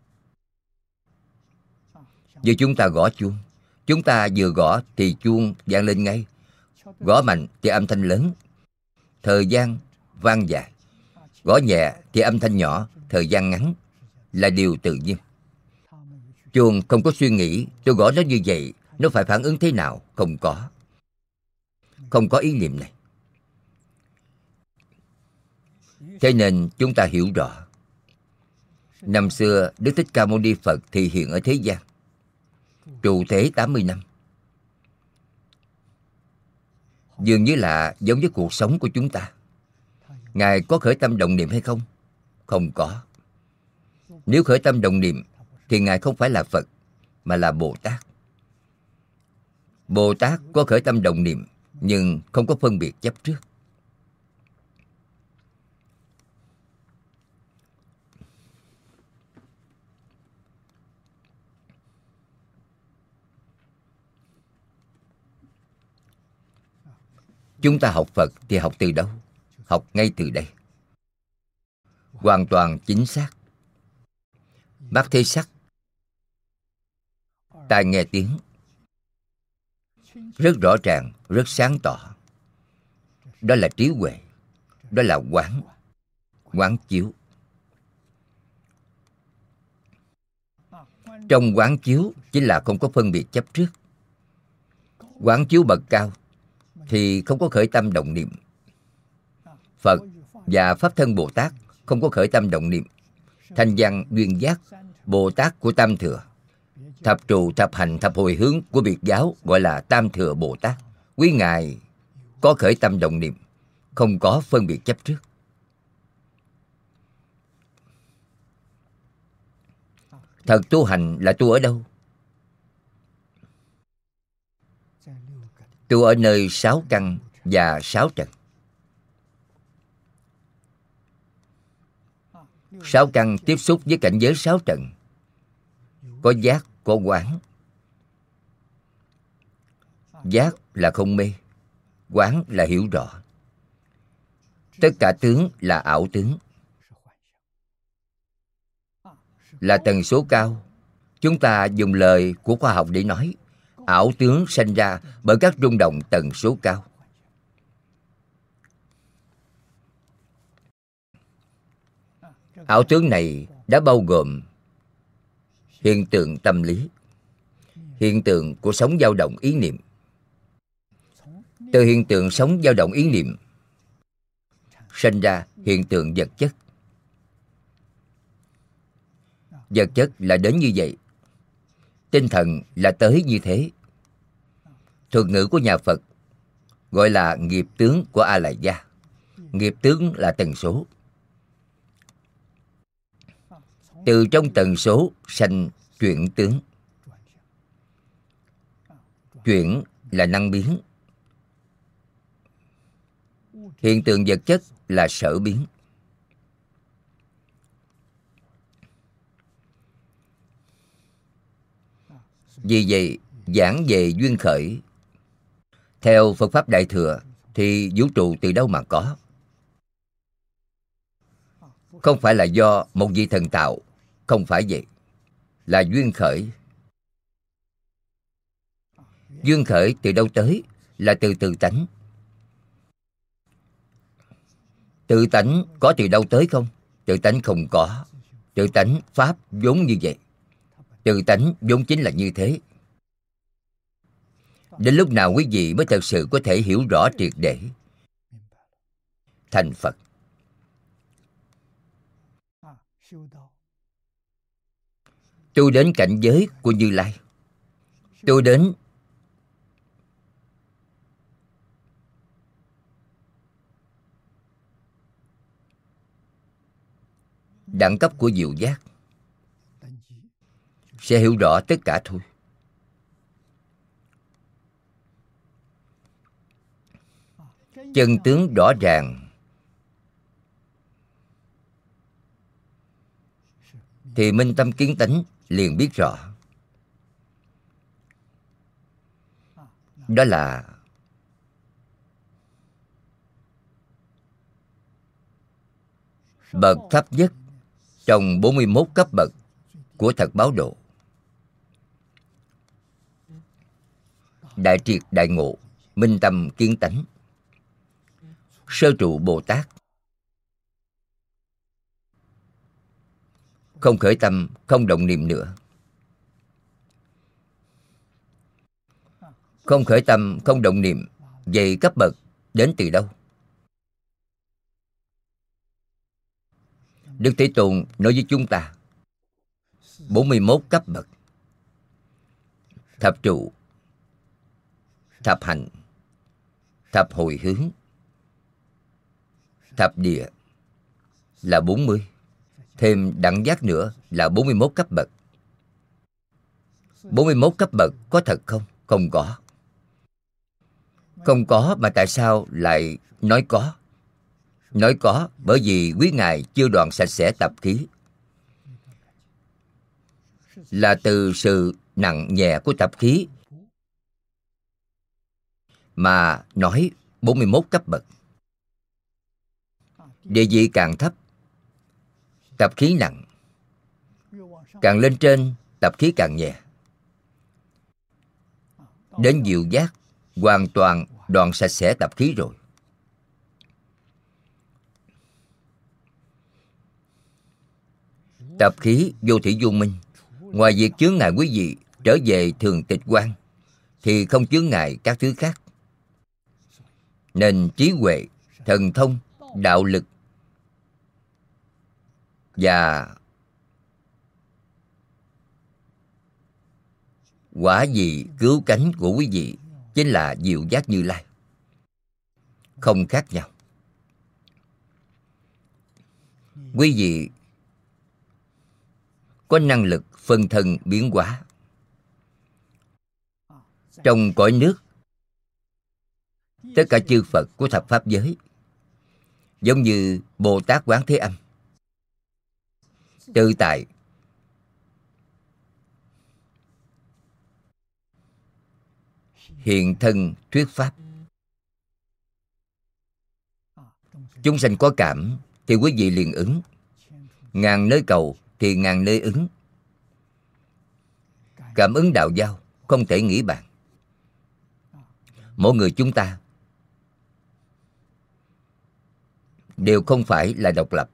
Như chúng ta gõ chuông, chúng ta vừa gõ thì chuông vang lên ngay. Gõ mạnh thì âm thanh lớn, thời gian vang dài. Gõ nhẹ thì âm thanh nhỏ, thời gian ngắn, là điều tự nhiên. Chuông không có suy nghĩ, tôi gõ nó như vậy nó phải phản ứng thế nào? Không có. Không có ý niệm này. Thế nên chúng ta hiểu rõ, năm xưa Đức Thích Ca Mâu Ni Phật thì hiện ở thế gian, trụ thế tám mươi năm. Dường như là giống với cuộc sống của chúng ta. Ngài có khởi tâm động niệm hay không? Không có. Nếu khởi tâm động niệm thì Ngài không phải là Phật, mà là Bồ Tát. Bồ Tát có khởi tâm động niệm, nhưng không có phân biệt chấp trước. Chúng ta học Phật thì học từ đâu? Học ngay từ đây. Hoàn toàn chính xác. Mắt thấy sắc, tai nghe tiếng, rất rõ ràng, rất sáng tỏ. Đó là trí huệ. Đó là quán. Quán chiếu. Trong quán chiếu chính là không có phân biệt chấp trước. Quán chiếu bậc cao thì không có khởi tâm động niệm. Phật và Pháp Thân Bồ Tát không có khởi tâm động niệm. Thanh văn duyên giác Bồ Tát của Tam Thừa, thập trụ thập hành thập hồi hướng của Biệt giáo gọi là Tam Thừa Bồ Tát. Quý Ngài có khởi tâm động niệm, không có phân biệt chấp trước. Thật tu hành là tu ở đâu? Tu ở nơi sáu căn và sáu trần. Sáu căn tiếp xúc với cảnh giới sáu trần. Có giác, có quán. Giác là không mê, quán là hiểu rõ. Tất cả tướng là ảo tướng, là tần số cao. Chúng ta dùng lời của khoa học để nói, ảo tướng sanh ra bởi các rung động tần số cao. Ảo tướng này đã bao gồm hiện tượng tâm lý, hiện tượng của sóng dao động ý niệm. Từ hiện tượng sóng dao động ý niệm sanh ra hiện tượng vật chất. Vật chất là đến như vậy. Tinh thần là tới như thế. Thuật ngữ của nhà Phật gọi là nghiệp tướng của A Lại Gia. Nghiệp tướng là tần số. Từ trong tần số sanh chuyển tướng. Chuyển là năng biến. Hiện tượng vật chất là sở biến. Vì vậy, giảng về duyên khởi, theo Phật Pháp Đại Thừa thì vũ trụ từ đâu mà có? Không phải là do một vị thần tạo. Không phải vậy. Là duyên khởi. Duyên khởi từ đâu tới? Là từ tự tánh. Tự tánh có từ đâu tới không? Tự tánh không có. Tự tánh Pháp vốn như vậy. Tự tánh vốn chính là như thế. Đến lúc nào quý vị mới thật sự có thể hiểu rõ triệt để? Thành Phật. Tu đến cảnh giới của Như Lai. Tu đến đẳng cấp của diệu giác, sẽ hiểu rõ tất cả thôi. Chân tướng rõ ràng thì minh tâm kiến tánh liền biết rõ. Đó là bậc thấp nhất trong bốn mươi mốt cấp bậc của thật báo độ. Đại triệt đại ngộ, minh tâm kiến tánh. Sơ trụ Bồ Tát. Không khởi tâm, không động niệm nữa. Không khởi tâm, không động niệm, vậy cấp bậc đến từ đâu? Đức Thế Tôn nói với chúng ta bốn mươi mốt cấp bậc: thập trụ, thập hạnh, thập hồi hướng, thập địa là bốn mươi. Thêm đẳng giác nữa là bốn mươi mốt cấp bậc. bốn mươi mốt cấp bậc có thật không? Không có. Không có mà tại sao lại nói có? Nói có bởi vì quý ngài chưa đoạn sạch sẽ tập khí. Là từ sự nặng nhẹ của tập khí mà nói bốn mươi mốt cấp bậc. Địa vị càng thấp, tập khí nặng. Càng lên trên, tập khí càng nhẹ. Đến diệu giác, hoàn toàn đoạn sạch sẽ tập khí rồi. Tập khí vô thủy vô minh, ngoài việc chướng ngại quý vị trở về thường tịch quan, thì không chướng ngại các thứ khác. Nên trí huệ, thần thông, đạo lực và quả vị cứu cánh của quý vị chính là diệu giác Như Lai. Không khác nhau. Quý vị có năng lực phân thân biến hóa. Trong cõi nước, tất cả chư Phật của thập Pháp giới, giống như Bồ Tát Quán Thế Âm, tự tại hiện thân thuyết Pháp. Chúng sanh có cảm thì quý vị liền ứng. Ngàn nơi cầu thì ngàn nơi ứng. Cảm ứng đạo giao không thể nghĩ bàn. Mỗi người chúng ta đều không phải là độc lập.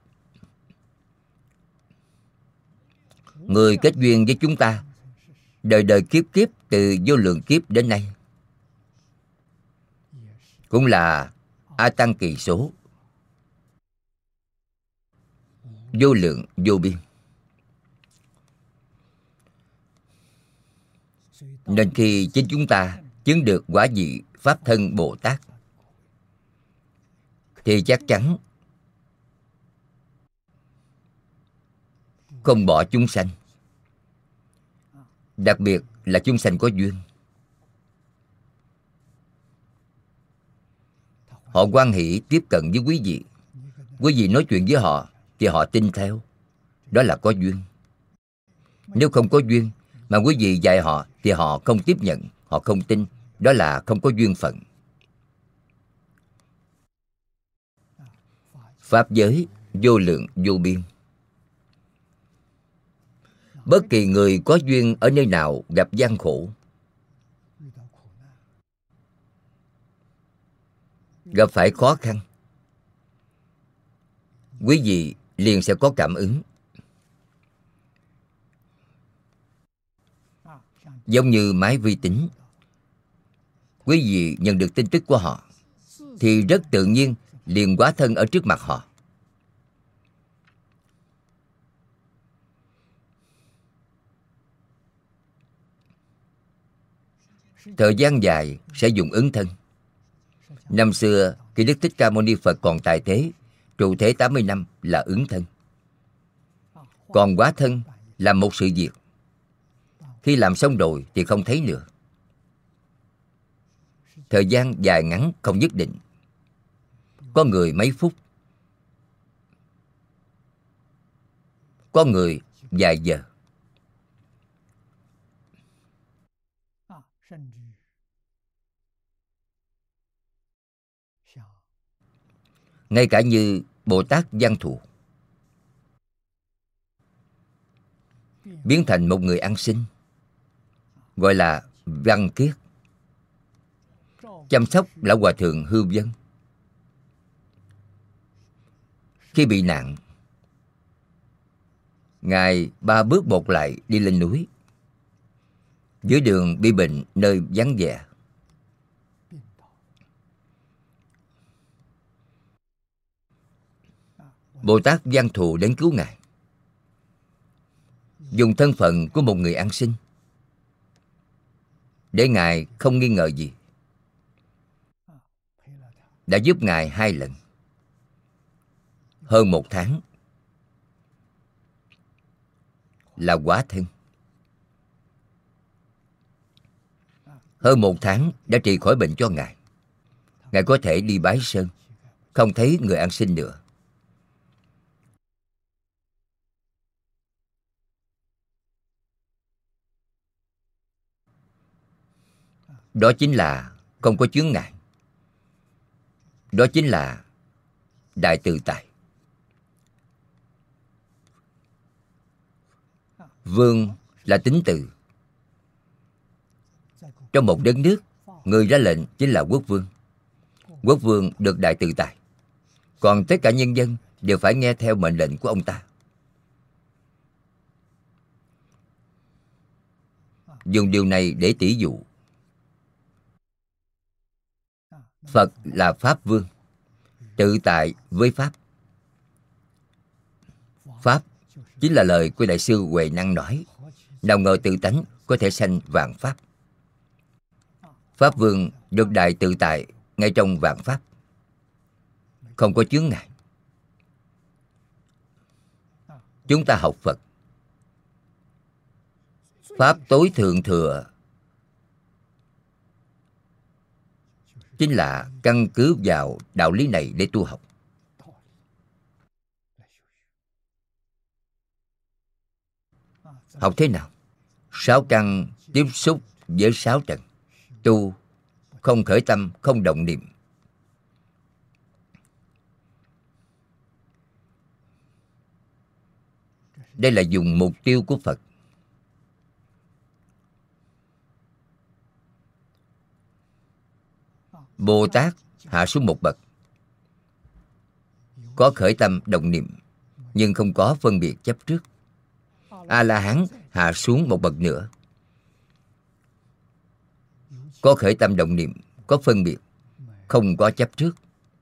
Người kết duyên với chúng ta đời đời kiếp kiếp từ vô lượng kiếp đến nay cũng là A Tăng kỳ số, vô lượng vô biên. Nên khi chính chúng ta chứng được quả vị Pháp thân Bồ Tát thì chắc chắn không bỏ chúng sanh. Đặc biệt là chúng sanh có duyên. Họ hoan hỷ tiếp cận với quý vị. Quý vị nói chuyện với họ thì họ tin theo. Đó là có duyên. Nếu không có duyên mà quý vị dạy họ thì họ không tiếp nhận, họ không tin. Đó là không có duyên phận. Pháp giới vô lượng vô biên. Bất kỳ người có duyên ở nơi nào gặp gian khổ, gặp phải khó khăn, quý vị liền sẽ có cảm ứng. Giống như máy vi tính, quý vị nhận được tin tức của họ thì rất tự nhiên liền hóa thân ở trước mặt họ. Thời gian dài sẽ dùng ứng thân. Năm xưa khi Đức Thích Ca Mâu Ni Phật còn tại thế, trụ thế tám mươi năm là ứng thân. Còn hóa thân là một sự việc. Khi làm xong rồi thì không thấy nữa. Thời gian dài ngắn không nhất định. Có người mấy phút, có người vài giờ. Ngay cả như Bồ Tát Văn Thù biến thành một người ăn xin, gọi là Văn Kiết, chăm sóc lão hòa thượng Hư Vân. Khi bị nạn, Ngài ba bước một lại đi lên núi. Dưới đường bị bệnh nơi vắng vẻ, Bồ Tát Văn Thù đến cứu Ngài, dùng thân phận của một người ăn xin để Ngài không nghi ngờ gì, đã giúp Ngài hai lần, hơn một tháng là quả thân. Hơn một tháng đã trị khỏi bệnh cho Ngài. Ngài có thể đi bái sơn, không thấy người ăn xin nữa. Đó chính là không có chướng ngại. Đó chính là đại tự tại. Vương là tính từ. Trong một đất nước, người ra lệnh chính là quốc vương. Quốc vương được đại tự tại, còn tất cả nhân dân đều phải nghe theo mệnh lệnh của ông ta. Dùng điều này để tỉ dụ. Phật là Pháp Vương, tự tại với Pháp. Pháp chính là lời của Đại sư Huệ Năng nói, nào ngờ tự tánh có thể sanh vạn Pháp. Pháp Vương được đại tự tại ngay trong vạn Pháp, không có chướng ngại. Chúng ta học Phật, Pháp tối thượng thừa chính là căn cứ vào đạo lý này để tu học. Học thế nào? Sáu căn tiếp xúc với sáu trần. Tu không khởi tâm, không động niệm. Đây là dùng mục tiêu của Phật. Bồ Tát hạ xuống một bậc, có khởi tâm động niệm, nhưng không có phân biệt chấp trước. A-la-hán hạ xuống một bậc nữa, có khởi tâm động niệm, có phân biệt, không có chấp trước.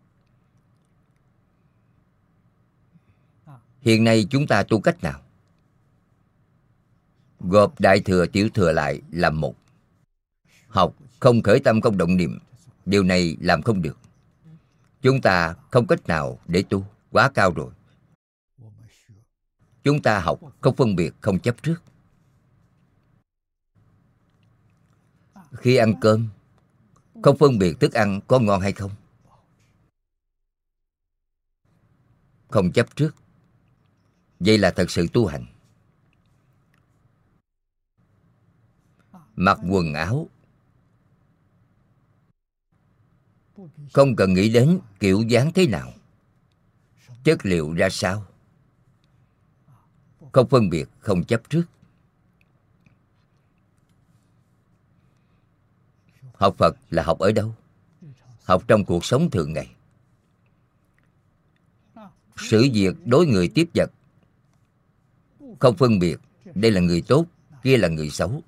Hiện nay chúng ta tu cách nào? Gộp đại thừa tiểu thừa lại làm một. Học không khởi tâm không động niệm, điều này làm không được. Chúng ta không cách nào để tu, quá cao rồi. Chúng ta học không phân biệt, không chấp trước. Khi ăn cơm, không phân biệt thức ăn có ngon hay không. Không chấp trước. Vậy là thật sự tu hành. Mặc quần áo, không cần nghĩ đến kiểu dáng thế nào, chất liệu ra sao. Không phân biệt, không chấp trước. Học Phật là học ở đâu? Học trong cuộc sống thường ngày. Sự việc đối người tiếp vật, không phân biệt, đây là người tốt, kia là người xấu.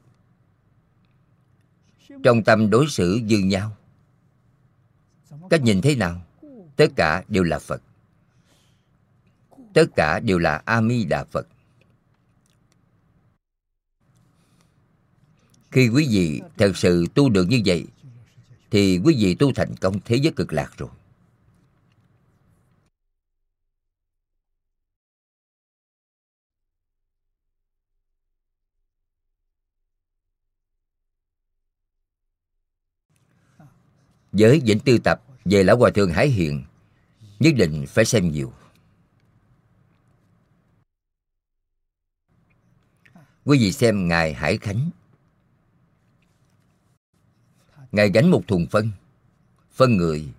Trong tâm đối xử như nhau. Cách nhìn thế nào? Tất cả đều là Phật. Tất cả đều là A Di Đà Phật. Khi quý vị thật sự tu được như vậy, thì quý vị tu thành công thế giới cực lạc rồi. Với Vĩnh Tư Tập về Lão Hòa Thượng Hải Hiền, nhất định phải xem nhiều. Quý vị xem Ngài Hải Khánh. Ngài gánh một thùng phân, phân người.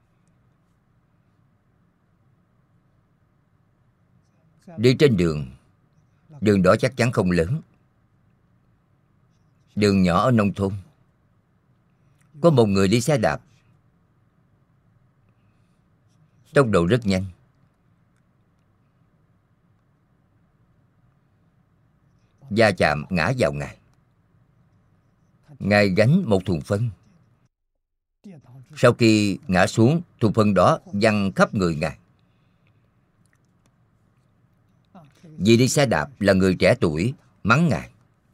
Đi trên đường, đường đó chắc chắn không lớn. Đường nhỏ ở nông thôn. Có một người đi xe đạp, tốc độ rất nhanh. Va chạm ngã vào Ngài. Ngài gánh một thùng phân. Sau khi ngã xuống, thùng phân đó văng khắp người Ngài. Vị đi xe đạp là người trẻ tuổi, mắng Ngài.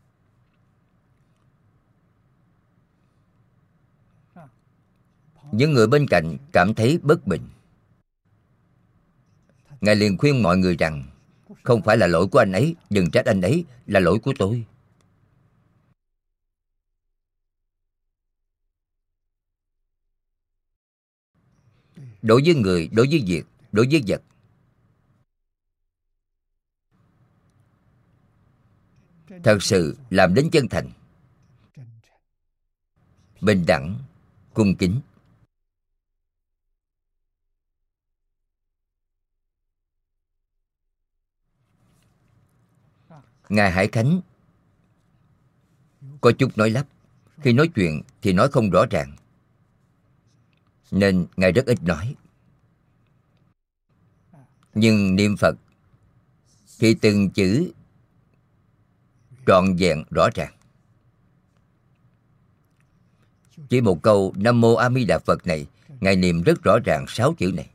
Những người bên cạnh cảm thấy bất bình. Ngài liền khuyên mọi người rằng không phải là lỗi của anh ấy, đừng trách anh ấy, là lỗi của tôi. Đối với người, đối với việc, đối với vật, thật sự làm đến chân thành, bình đẳng, cung kính. Ngài Hải Khánh có chút nói lắp. Khi nói chuyện thì nói không rõ ràng, nên Ngài rất ít nói. Nhưng niệm Phật thì từng chữ trọn vẹn rõ ràng. Chỉ một câu Nam Mô A Di Đà Phật này, Ngài niệm rất rõ ràng sáu chữ này.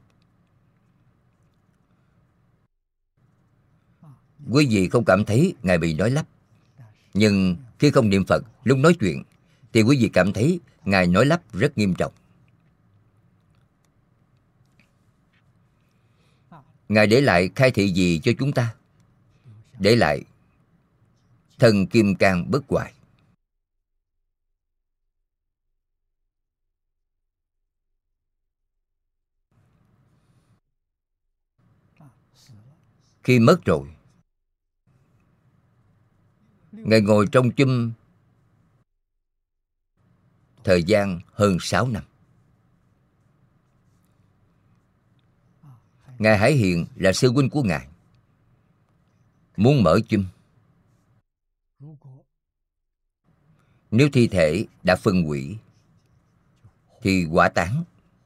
Quý vị không cảm thấy Ngài bị nói lắp. Nhưng khi không niệm Phật, lúc nói chuyện, thì quý vị cảm thấy Ngài nói lắp rất nghiêm trọng. Ngài để lại khai thị gì cho chúng ta? Để lại thân kim cang bất hoại. Khi mất rồi, Ngài ngồi trong chum thời gian hơn sáu năm. Ngài Hải Hiền là sư huynh của Ngài, muốn mở chum. Nếu thi thể đã phân hủy thì hỏa táng,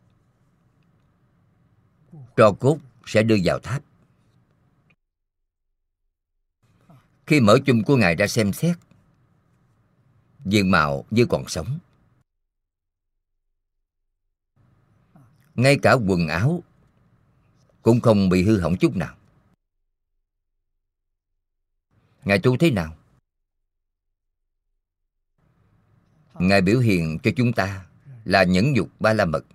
tro cốt sẽ đưa vào tháp. Khi mở chum của Ngài ra xem xét, diện mạo như còn sống. Ngay cả quần áo cũng không bị hư hỏng chút nào. Ngài tu thế nào? Ngài biểu hiện cho chúng ta là nhẫn nhục ba la mật.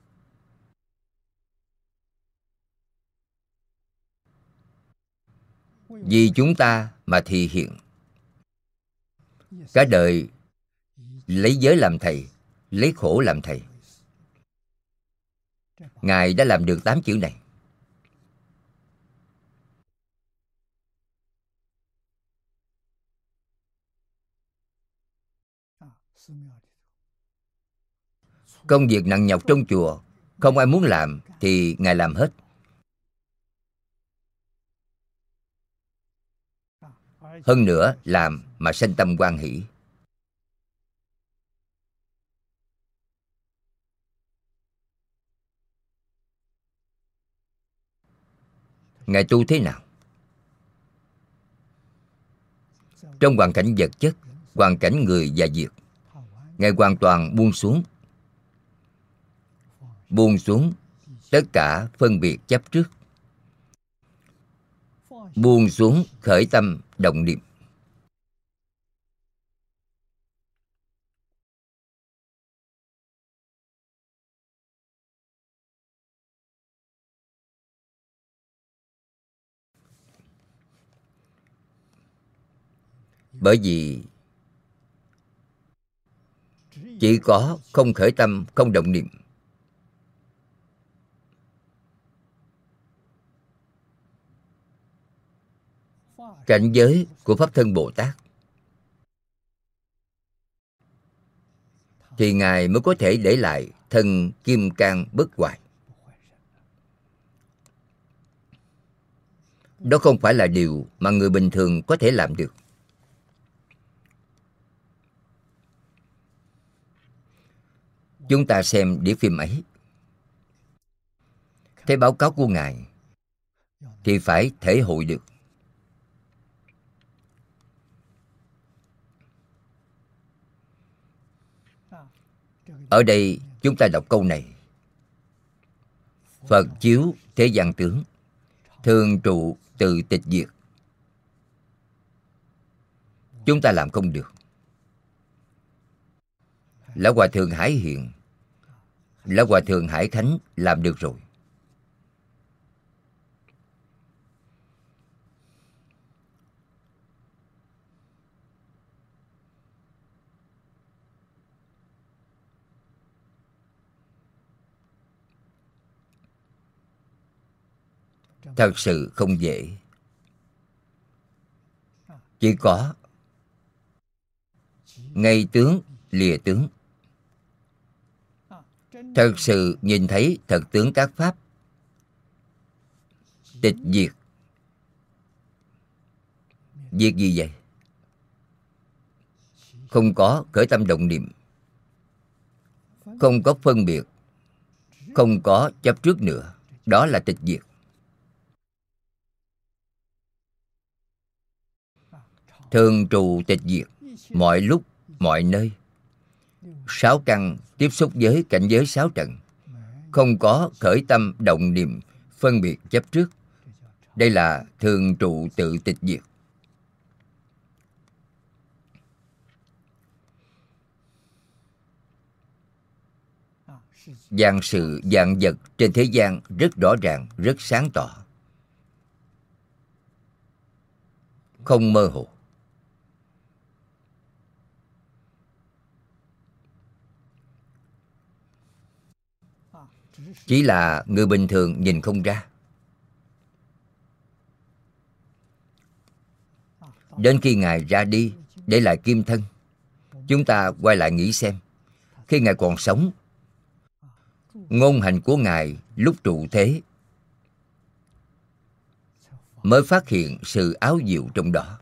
Vì chúng ta mà thị hiện. Cả đời lấy giới làm thầy, lấy khổ làm thầy. Ngài đã làm được tám chữ này. Công việc nặng nhọc trong chùa, không ai muốn làm thì Ngài làm hết. Hơn nữa làm mà sanh tâm hoan hỷ. Ngài tu thế nào? Trong hoàn cảnh vật chất, hoàn cảnh người và việc, Ngài hoàn toàn buông xuống. Buông xuống tất cả phân biệt chấp trước. Buông xuống khởi tâm động niệm. Bởi vì chỉ có không khởi tâm, không động niệm, cảnh giới của Pháp Thân Bồ Tát, thì Ngài mới có thể để lại thân kim cang bất hoại. Đó không phải là điều mà người bình thường có thể làm được. Chúng ta xem đĩa phim ấy, thấy báo cáo của Ngài thì phải thể hội được. Ở đây chúng ta đọc câu này: Phật chiếu thế gian tướng, thường trụ tự tịch diệt, chúng ta làm không được. Lão Hòa Thượng Hải Hiền, Lão Hòa Thượng Hải Khánh làm được rồi. Thật sự không dễ. Chỉ có ngay tướng lìa tướng, thật sự nhìn thấy thật tướng các pháp, tịch diệt. Diệt gì vậy? Không có khởi tâm động niệm, không có phân biệt, không có chấp trước nữa. Đó là tịch diệt. Thường trụ tịch diệt, mọi lúc, mọi nơi. Sáu căn tiếp xúc với cảnh giới sáu trần, không có khởi tâm động niệm, phân biệt chấp trước. Đây là thường trụ tự tịch diệt. Vạn sự vạn vật trên thế gian rất rõ ràng, rất sáng tỏ, không mơ hồ. Chỉ là người bình thường nhìn không ra. Đến khi Ngài ra đi để lại kim thân, chúng ta quay lại nghĩ xem, khi Ngài còn sống, ngôn hành của Ngài lúc trụ thế, mới phát hiện sự áo diệu trong đó.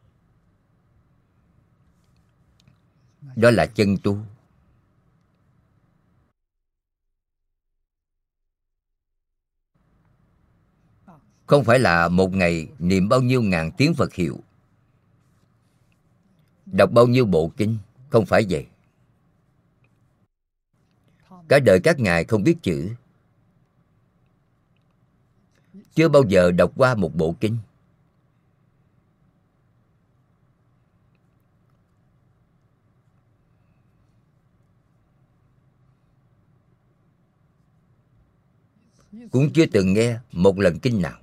Đó là chân tu. Không phải là một ngày niệm bao nhiêu ngàn tiếng Phật hiệu, đọc bao nhiêu bộ kinh. Không phải vậy. Cả đời các ngài không biết chữ, chưa bao giờ đọc qua một bộ kinh. Cũng chưa từng nghe một lần kinh nào.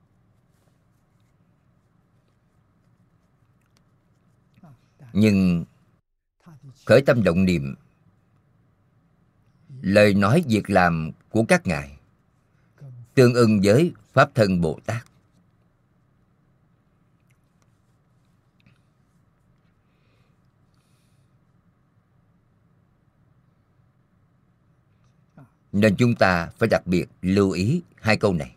Nhưng khởi tâm động niệm, lời nói việc làm của các ngài tương ưng với Pháp Thân Bồ Tát. Nên chúng ta phải đặc biệt lưu ý hai câu này.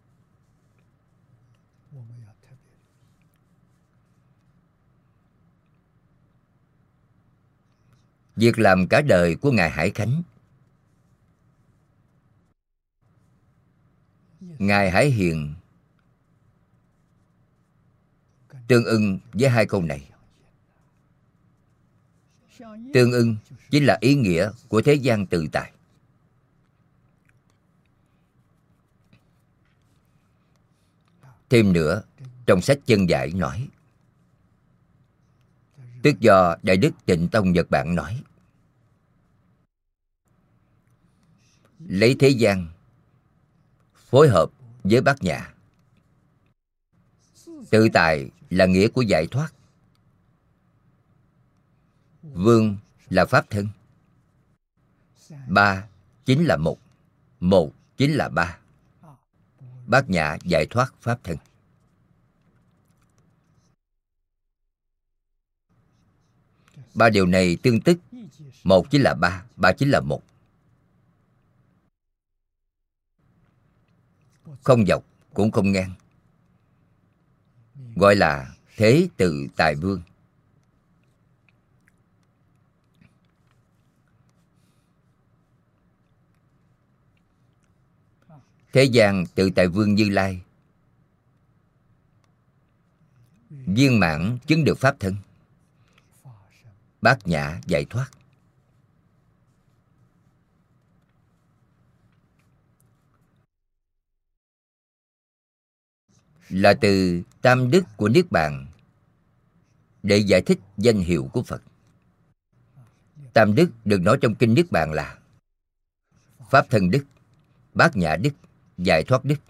Việc làm cả đời của Ngài Hải Khánh, Ngài Hải Hiền tương ưng với hai câu này. Tương ưng chính là ý nghĩa của thế gian tự tại. Thêm nữa, trong sách Chân Giải nói, tức do Đại Đức Tịnh Tông Nhật Bản nói, lấy thế gian phối hợp với Bát Nhã. Tự tại là nghĩa của giải thoát. Vương là Pháp Thân. Ba chính là một. Một chính là ba. Bát Nhã giải thoát Pháp Thân. Ba điều này tương tức. Một chính là ba, ba chính là một. Không dọc cũng không ngang, gọi là Thế Tự Tại Vương. Thế gian Tự Tại Vương Như Lai viên mãn chứng được Pháp Thân, Bát Nhã giải thoát. Là từ tam đức của Niết Bàn để giải thích danh hiệu của Phật. Tam đức được nói trong kinh Niết Bàn là Pháp thân đức, Bát nhã đức, Giải thoát đức.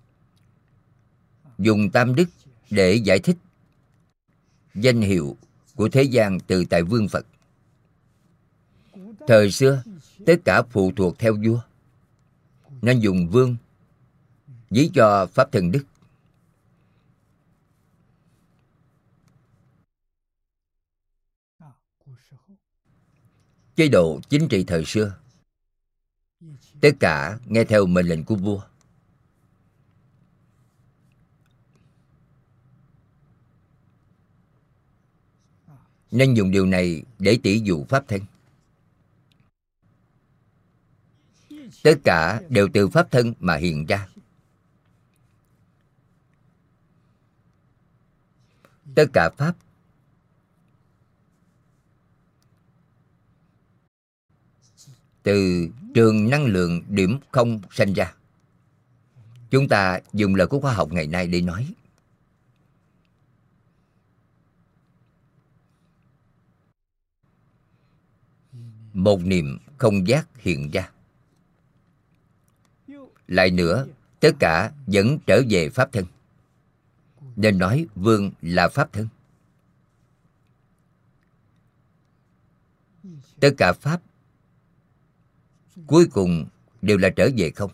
Dùng tam đức để giải thích danh hiệu của thế gian Tự Tại Vương Phật. Thời xưa, tất cả phụ thuộc theo vua, nên dùng vương ví cho Pháp thân đức. Chế độ chính trị thời xưa, tất cả nghe theo mệnh lệnh của vua. Nên dùng điều này để tỉ dụ Pháp thân. Tất cả đều từ Pháp thân mà hiện ra. Tất cả Pháp từ trường năng lượng điểm không sanh ra. Chúng ta dùng lời của khoa học ngày nay để nói. Một niệm không giác hiện ra. Lại nữa, tất cả vẫn trở về Pháp thân, nên nói vương là Pháp thân. Tất cả Pháp cuối cùng đều là trở về không.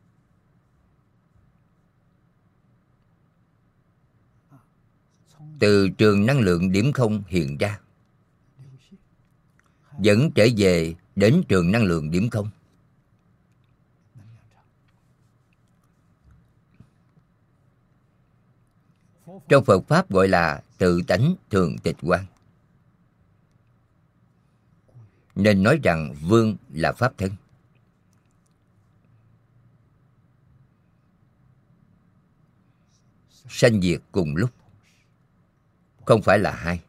Từ trường năng lượng điểm không hiện ra, vẫn trở về đến trường năng lượng điểm không. Trong Phật Pháp gọi là tự tánh thường tịch quang. Nên nói rằng vương là Pháp thân. Sanh diệt cùng lúc, không phải là hai.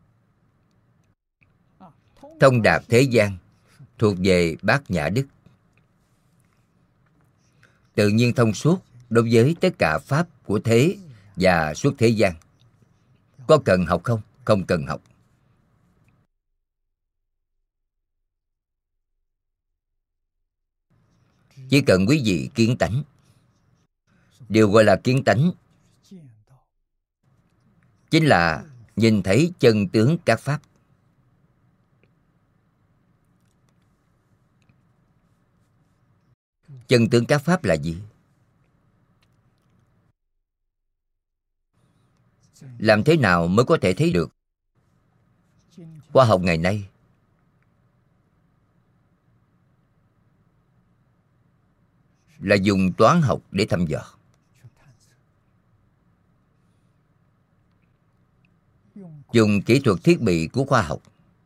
Thông đạt thế gian thuộc về Bát nhã đức. Tự nhiên thông suốt đối với tất cả Pháp của thế và suốt thế gian. Có cần học không? Không cần học. Chỉ cần quý vị kiến tánh. Điều gọi là kiến tánh chính là nhìn thấy chân tướng các Pháp. Chân tướng các Pháp là gì? Làm thế nào mới có thể thấy được? Khoa học ngày nay là dùng toán học để thăm dò. Dùng kỹ thuật thiết bị của khoa học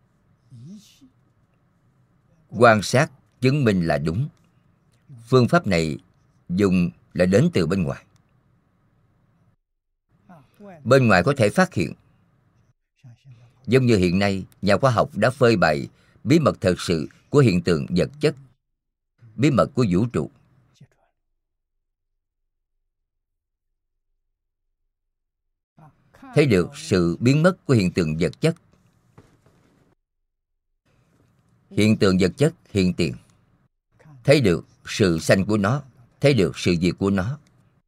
quan sát chứng minh là đúng. Phương pháp này dùng là đến từ bên ngoài. Bên ngoài có thể phát hiện. Giống như hiện nay, nhà khoa học đã phơi bày bí mật thật sự của hiện tượng vật chất, bí mật của vũ trụ. Thấy được sự biến mất của hiện tượng vật chất. Hiện tượng vật chất hiện tiền. Thấy được sự sanh của nó, thấy được sự diệt của nó.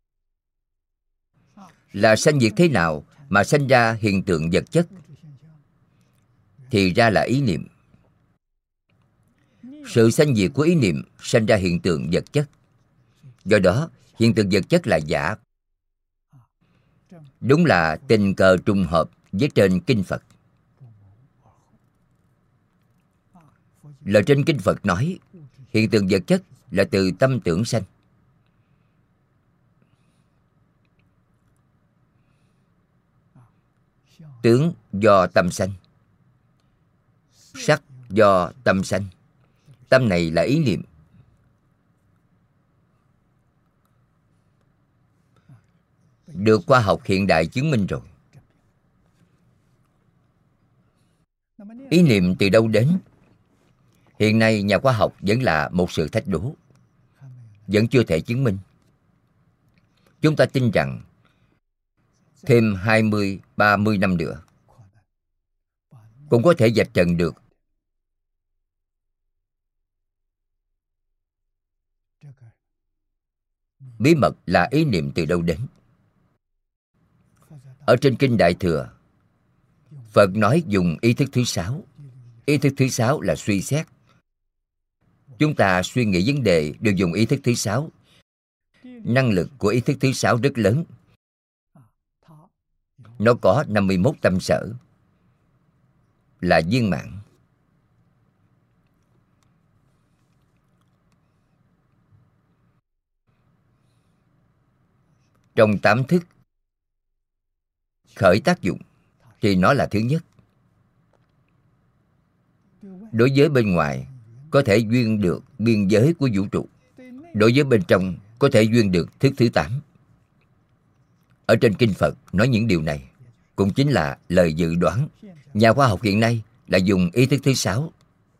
Là sanh diệt thế nào mà sanh ra hiện tượng vật chất? Thì ra là ý niệm. Sự sanh diệt của ý niệm sanh ra hiện tượng vật chất. Do đó, hiện tượng vật chất là giả. Đúng là tình cờ trùng hợp với trên kinh Phật. Lời trên kinh Phật nói, hiện tượng vật chất là từ tâm tưởng sanh. Tướng do tâm sanh, sắc do tâm sanh. Tâm này là ý niệm. Được khoa học hiện đại chứng minh rồi. Ý niệm từ đâu đến? Hiện nay nhà khoa học vẫn là một sự thách đố, vẫn chưa thể chứng minh. Chúng ta tin rằng thêm hai mươi, ba mươi năm nữa cũng có thể vạch trần được. Bí mật là ý niệm từ đâu đến. Ở trên Kinh Đại Thừa, Phật nói dùng ý thức thứ sáu. Ý thức thứ sáu là suy xét. Chúng ta suy nghĩ vấn đề đều dùng ý thức thứ sáu. Năng lực của ý thức thứ sáu rất lớn. Nó có năm mươi mốt tâm sở, là viên mãn. Trong tám thức khởi tác dụng thì nó là thứ nhất. Đối với bên ngoài có thể duyên được biên giới của vũ trụ. Đối với bên trong có thể duyên được thức thứ tám. Ở trên Kinh Phật nói những điều này cũng chính là lời dự đoán. Nhà khoa học hiện nay là dùng ý thức thứ sáu.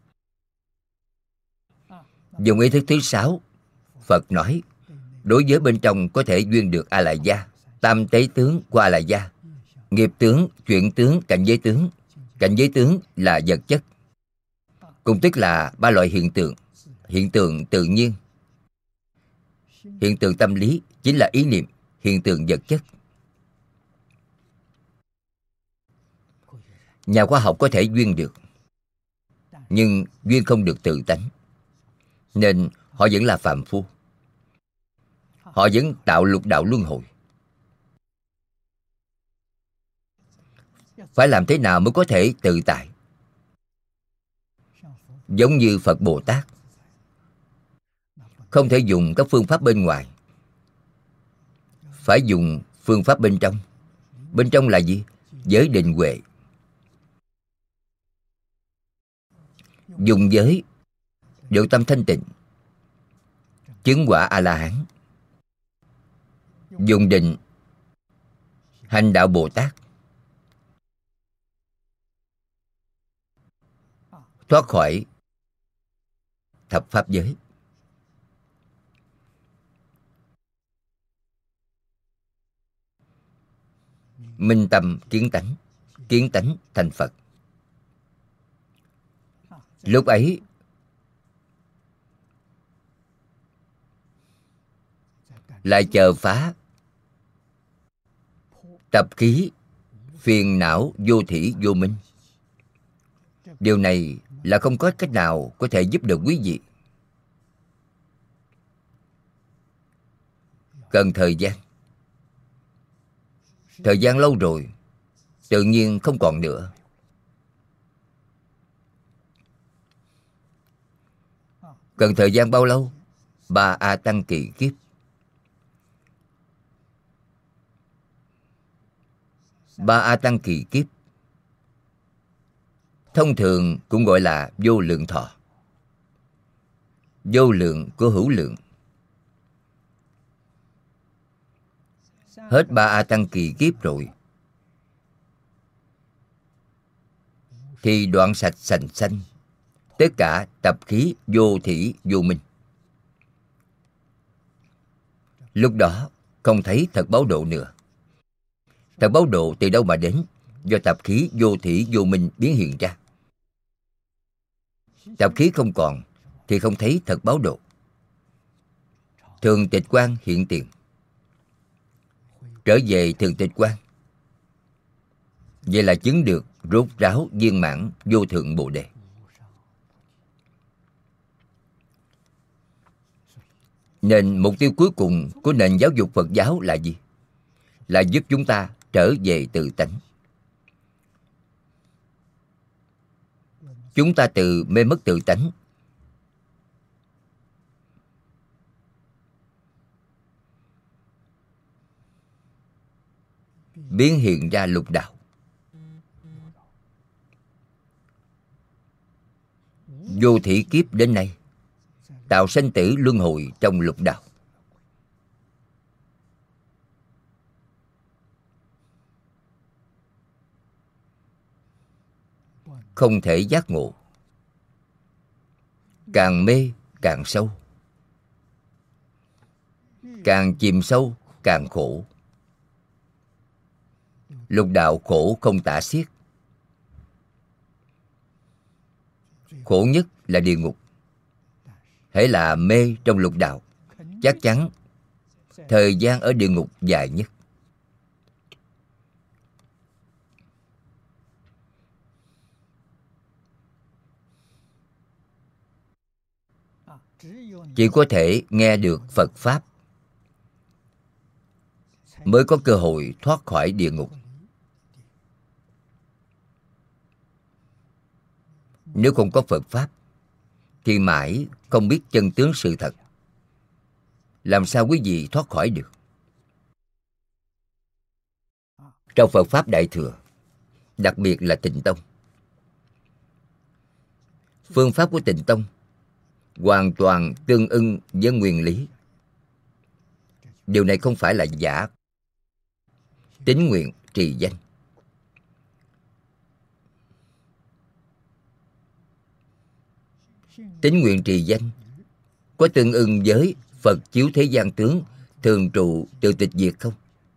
Dùng ý thức thứ sáu, Phật nói đối với bên trong có thể duyên được A Lại Gia, tam tế tướng của A Lại Gia, nghiệp tướng, chuyện tướng, cảnh giới tướng. Cảnh giới tướng là vật chất, cũng tức là ba loại hiện tượng. Hiện tượng tự nhiên, hiện tượng tâm lý chính là ý niệm, hiện tượng vật chất. Nhà khoa học có thể duyên được, nhưng duyên không được tự tánh, nên họ vẫn là phàm phu. Họ vẫn tạo lục đạo luân hồi. Phải làm thế nào mới có thể tự tại? Giống như Phật Bồ Tát, không thể dùng các phương pháp bên ngoài, phải dùng phương pháp bên trong. Bên trong là gì? Giới định huệ. Dùng giới độ tâm thanh tịnh, chứng quả A-la-hán. Dùng định hành đạo Bồ Tát, thoát khỏi thập pháp giới. Minh tâm kiến tánh, kiến tánh thành Phật. Lúc ấy lại chờ phá tập khí phiền não vô thỉ vô minh. Điều này là không có cách nào có thể giúp được quý vị. Cần thời gian. Thời gian lâu rồi, tự nhiên không còn nữa. Cần thời gian bao lâu? Ba A Tăng kỳ kiếp. Ba A Tăng kỳ kiếp thông thường cũng gọi là vô lượng thọ. Vô lượng của hữu lượng. Hết ba A Tăng kỳ kiếp rồi thì đoạn sạch sành xanh tất cả tập khí vô thỉ vô minh. Lúc đó không thấy thật báo độ nữa. Thật báo độ từ đâu mà đến? Do tập khí vô thỉ vô minh biến hiện ra. Tập khí không còn thì không thấy thật báo độ. Thường tịch quang hiện tiền. Trở về thường tịch quang. Vậy là chứng được rốt ráo viên mãn vô thượng Bồ Đề. Nên mục tiêu cuối cùng của nền giáo dục Phật giáo là gì? Là giúp chúng ta trở về tự tánh. Chúng ta từ mê mất tự tánh biến hiện ra lục đạo. Vô thỉ kiếp đến nay tạo sanh tử luân hồi trong lục đạo. Không thể giác ngộ. Càng mê càng sâu. Càng chìm sâu càng khổ. Lục đạo khổ không tả xiết. khổ nhất là địa ngục. Hễ là mê trong lục đạo, chắc chắn thời gian ở địa ngục dài nhất. Chỉ có thể nghe được Phật Pháp mới có cơ hội thoát khỏi địa ngục. Nếu không có Phật Pháp thì mãi không biết chân tướng sự thật. Làm sao quý vị thoát khỏi được? Trong Phật Pháp Đại Thừa, đặc biệt là Tịnh Tông, phương pháp của Tịnh Tông hoàn toàn tương ưng với nguyên lý. Điều này không phải là giả. Tín nguyện trì danh. Tín nguyện trì danh có tương ưng với Phật chiếu thế gian tướng, thường trụ từ tịch diệt không?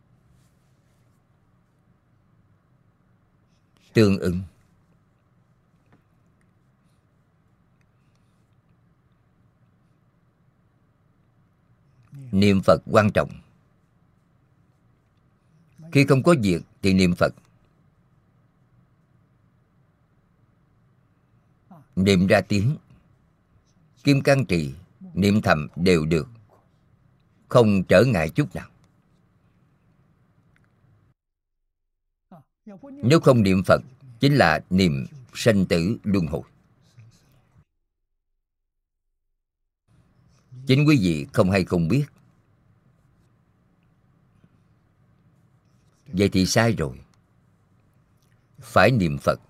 Tương ưng. Niệm Phật quan trọng. Khi không có việc thì niệm Phật. Niệm ra tiếng, kim cang trì, niệm thầm đều được, không trở ngại chút nào. Nếu không niệm Phật, chính là niệm sanh tử luân hồi. Chính quý vị không hay không biết. Vậy thì sai rồi. Phải niệm Phật.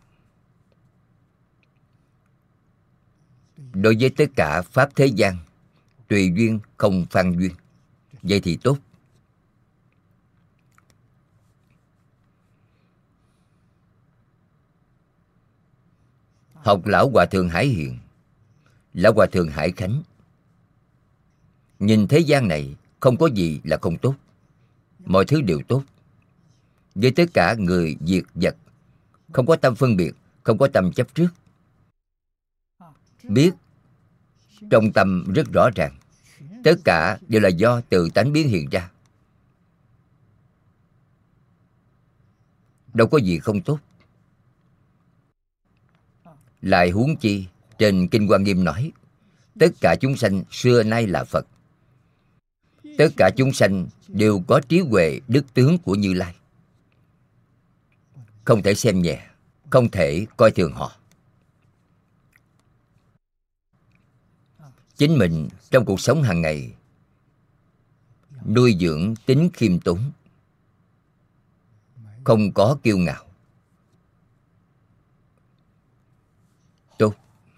Đối với tất cả pháp thế gian, tùy duyên không phan duyên. Vậy thì tốt. Học Lão Hòa Thượng Hải Hiền, Lão Hòa Thượng Hải Khánh. Nhìn thế gian này không có gì là không tốt. Mọi thứ đều tốt. Với tất cả người việc vật, không có tâm phân biệt, không có tâm chấp trước. Biết trong tâm rất rõ ràng, tất cả đều là do tự tánh biến hiện ra. Đâu có gì không tốt. Lại huống chi trên Kinh Hoa Nghiêm nói, tất cả chúng sanh xưa nay là Phật. Tất cả chúng sanh đều có trí huệ đức tướng của Như Lai. Không thể xem nhẹ, không thể coi thường họ. Chính mình trong cuộc sống hàng ngày nuôi dưỡng tính khiêm tốn, không có kiêu ngạo. Tốt.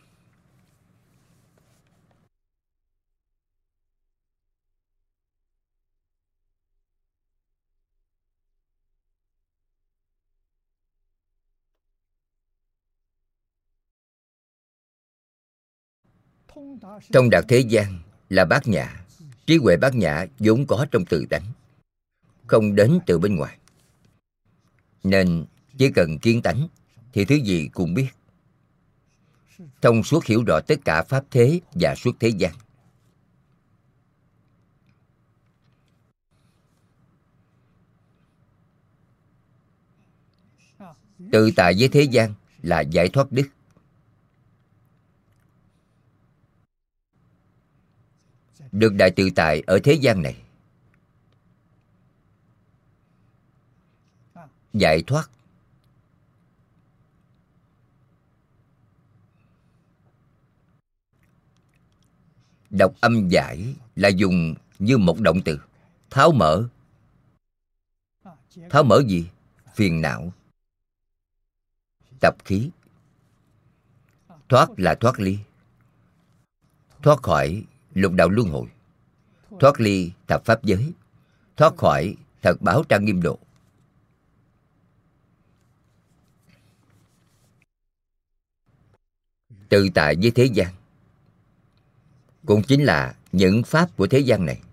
Thông đạt thế gian là bát nhã. Trí huệ bát nhã vốn có trong tự tánh, không đến từ bên ngoài. Nên chỉ cần kiến tánh thì thứ gì cũng biết. Thông suốt hiểu rõ tất cả pháp thế và suốt thế gian. Tự tại với thế gian là giải thoát đức. Được đại tự tại ở thế gian này, giải thoát. Đọc âm giải là dùng như một động từ. Tháo mở. Tháo mở gì? Phiền não, tập khí. Thoát là thoát ly, thoát khỏi lục đạo luân hồi, thoát ly thập pháp giới, thoát khỏi thật báo trang nghiêm độ. Tự tại với thế gian cũng chính là những pháp của thế gian này,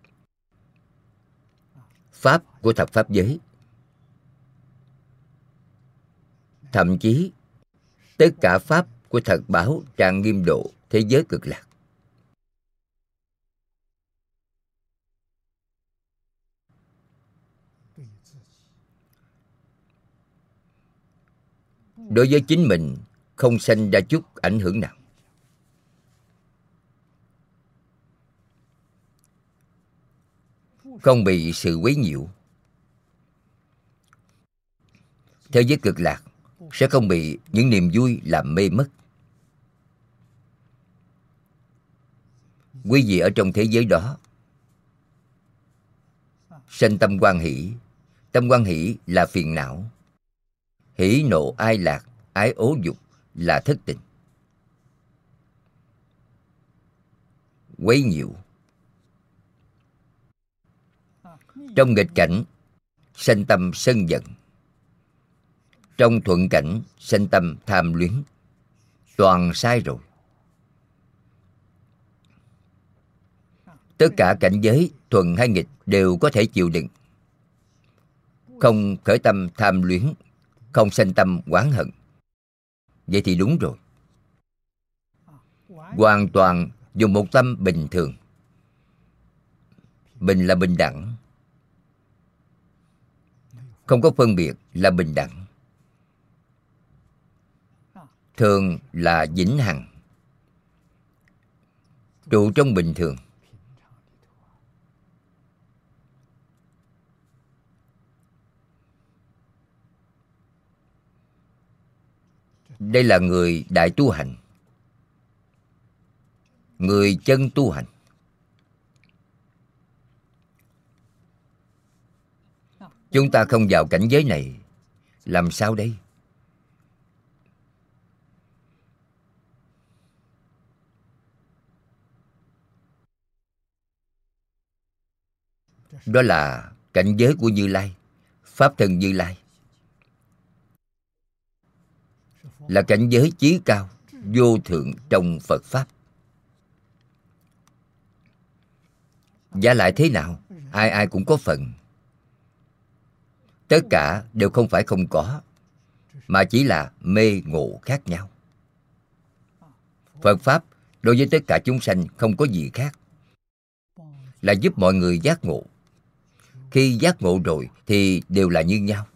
pháp của thập pháp giới. Thậm chí tất cả pháp của thật báo trang nghiêm độ thế giới cực lạc. Đối với chính mình không sanh ra chút ảnh hưởng nào. Không bị sự quấy nhiễu. Thế giới cực lạc sẽ không bị những niềm vui làm mê mất. Quý vị ở trong thế giới đó sanh tâm hoan hỷ. Tâm hoan hỷ là phiền não. Hỷ nộ ai lạc, ái ố dục là thất tình. Quấy nhiễu. Trong nghịch cảnh sanh tâm sân giận. Trong thuận cảnh sanh tâm tham luyến. Toàn sai rồi. Tất cả cảnh giới thuận hay nghịch đều có thể chịu đựng. Không khởi tâm tham luyến, không sanh tâm oán hận. Vậy thì đúng rồi. Hoàn toàn dùng một tâm bình thường. Bình là bình đẳng. Không có phân biệt là bình đẳng. Thường là vĩnh hằng. Trụ trong bình thường. Đây là người đại tu hành. Người chân tu hành. Chúng ta không vào cảnh giới này, làm sao đây? Đó là cảnh giới của Như Lai, Pháp thân Như Lai. Là cảnh giới chí cao, vô thượng trong Phật Pháp. Giả lại thế nào? Ai ai cũng có phần. Tất cả đều không phải không có, mà chỉ là mê ngộ khác nhau. Phật Pháp đối với tất cả chúng sanh không có gì khác, là giúp mọi người giác ngộ. Khi giác ngộ rồi thì đều là như nhau.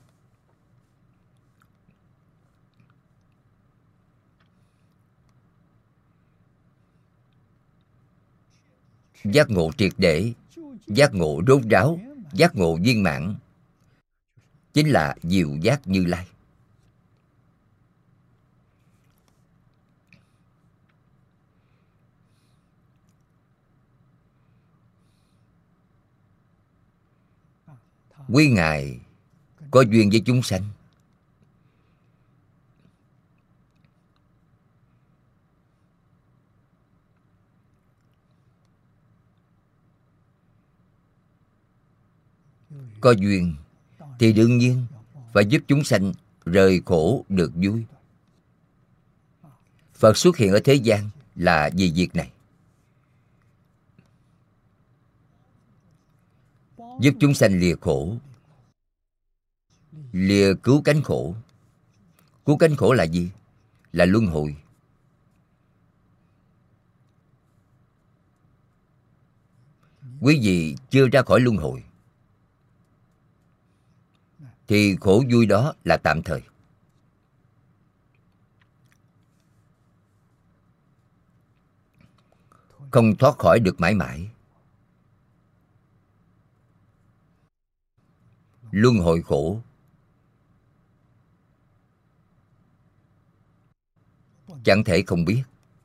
Giác ngộ triệt để, giác ngộ rốt ráo, giác ngộ viên mãn, chính là diệu giác Như Lai. Quý Ngài có duyên với chúng sanh. Có duyên thì đương nhiên phải giúp chúng sanh rời khổ được vui. Phật xuất hiện ở thế gian là vì việc này. Giúp chúng sanh lìa khổ, lìa cứu cánh khổ. Cứu cánh khổ là gì? Là luân hồi. Quý vị chưa ra khỏi luân hồi thì khổ vui đó là tạm thời. Không thoát khỏi được mãi mãi. Luân hồi khổ chẳng thể không biết.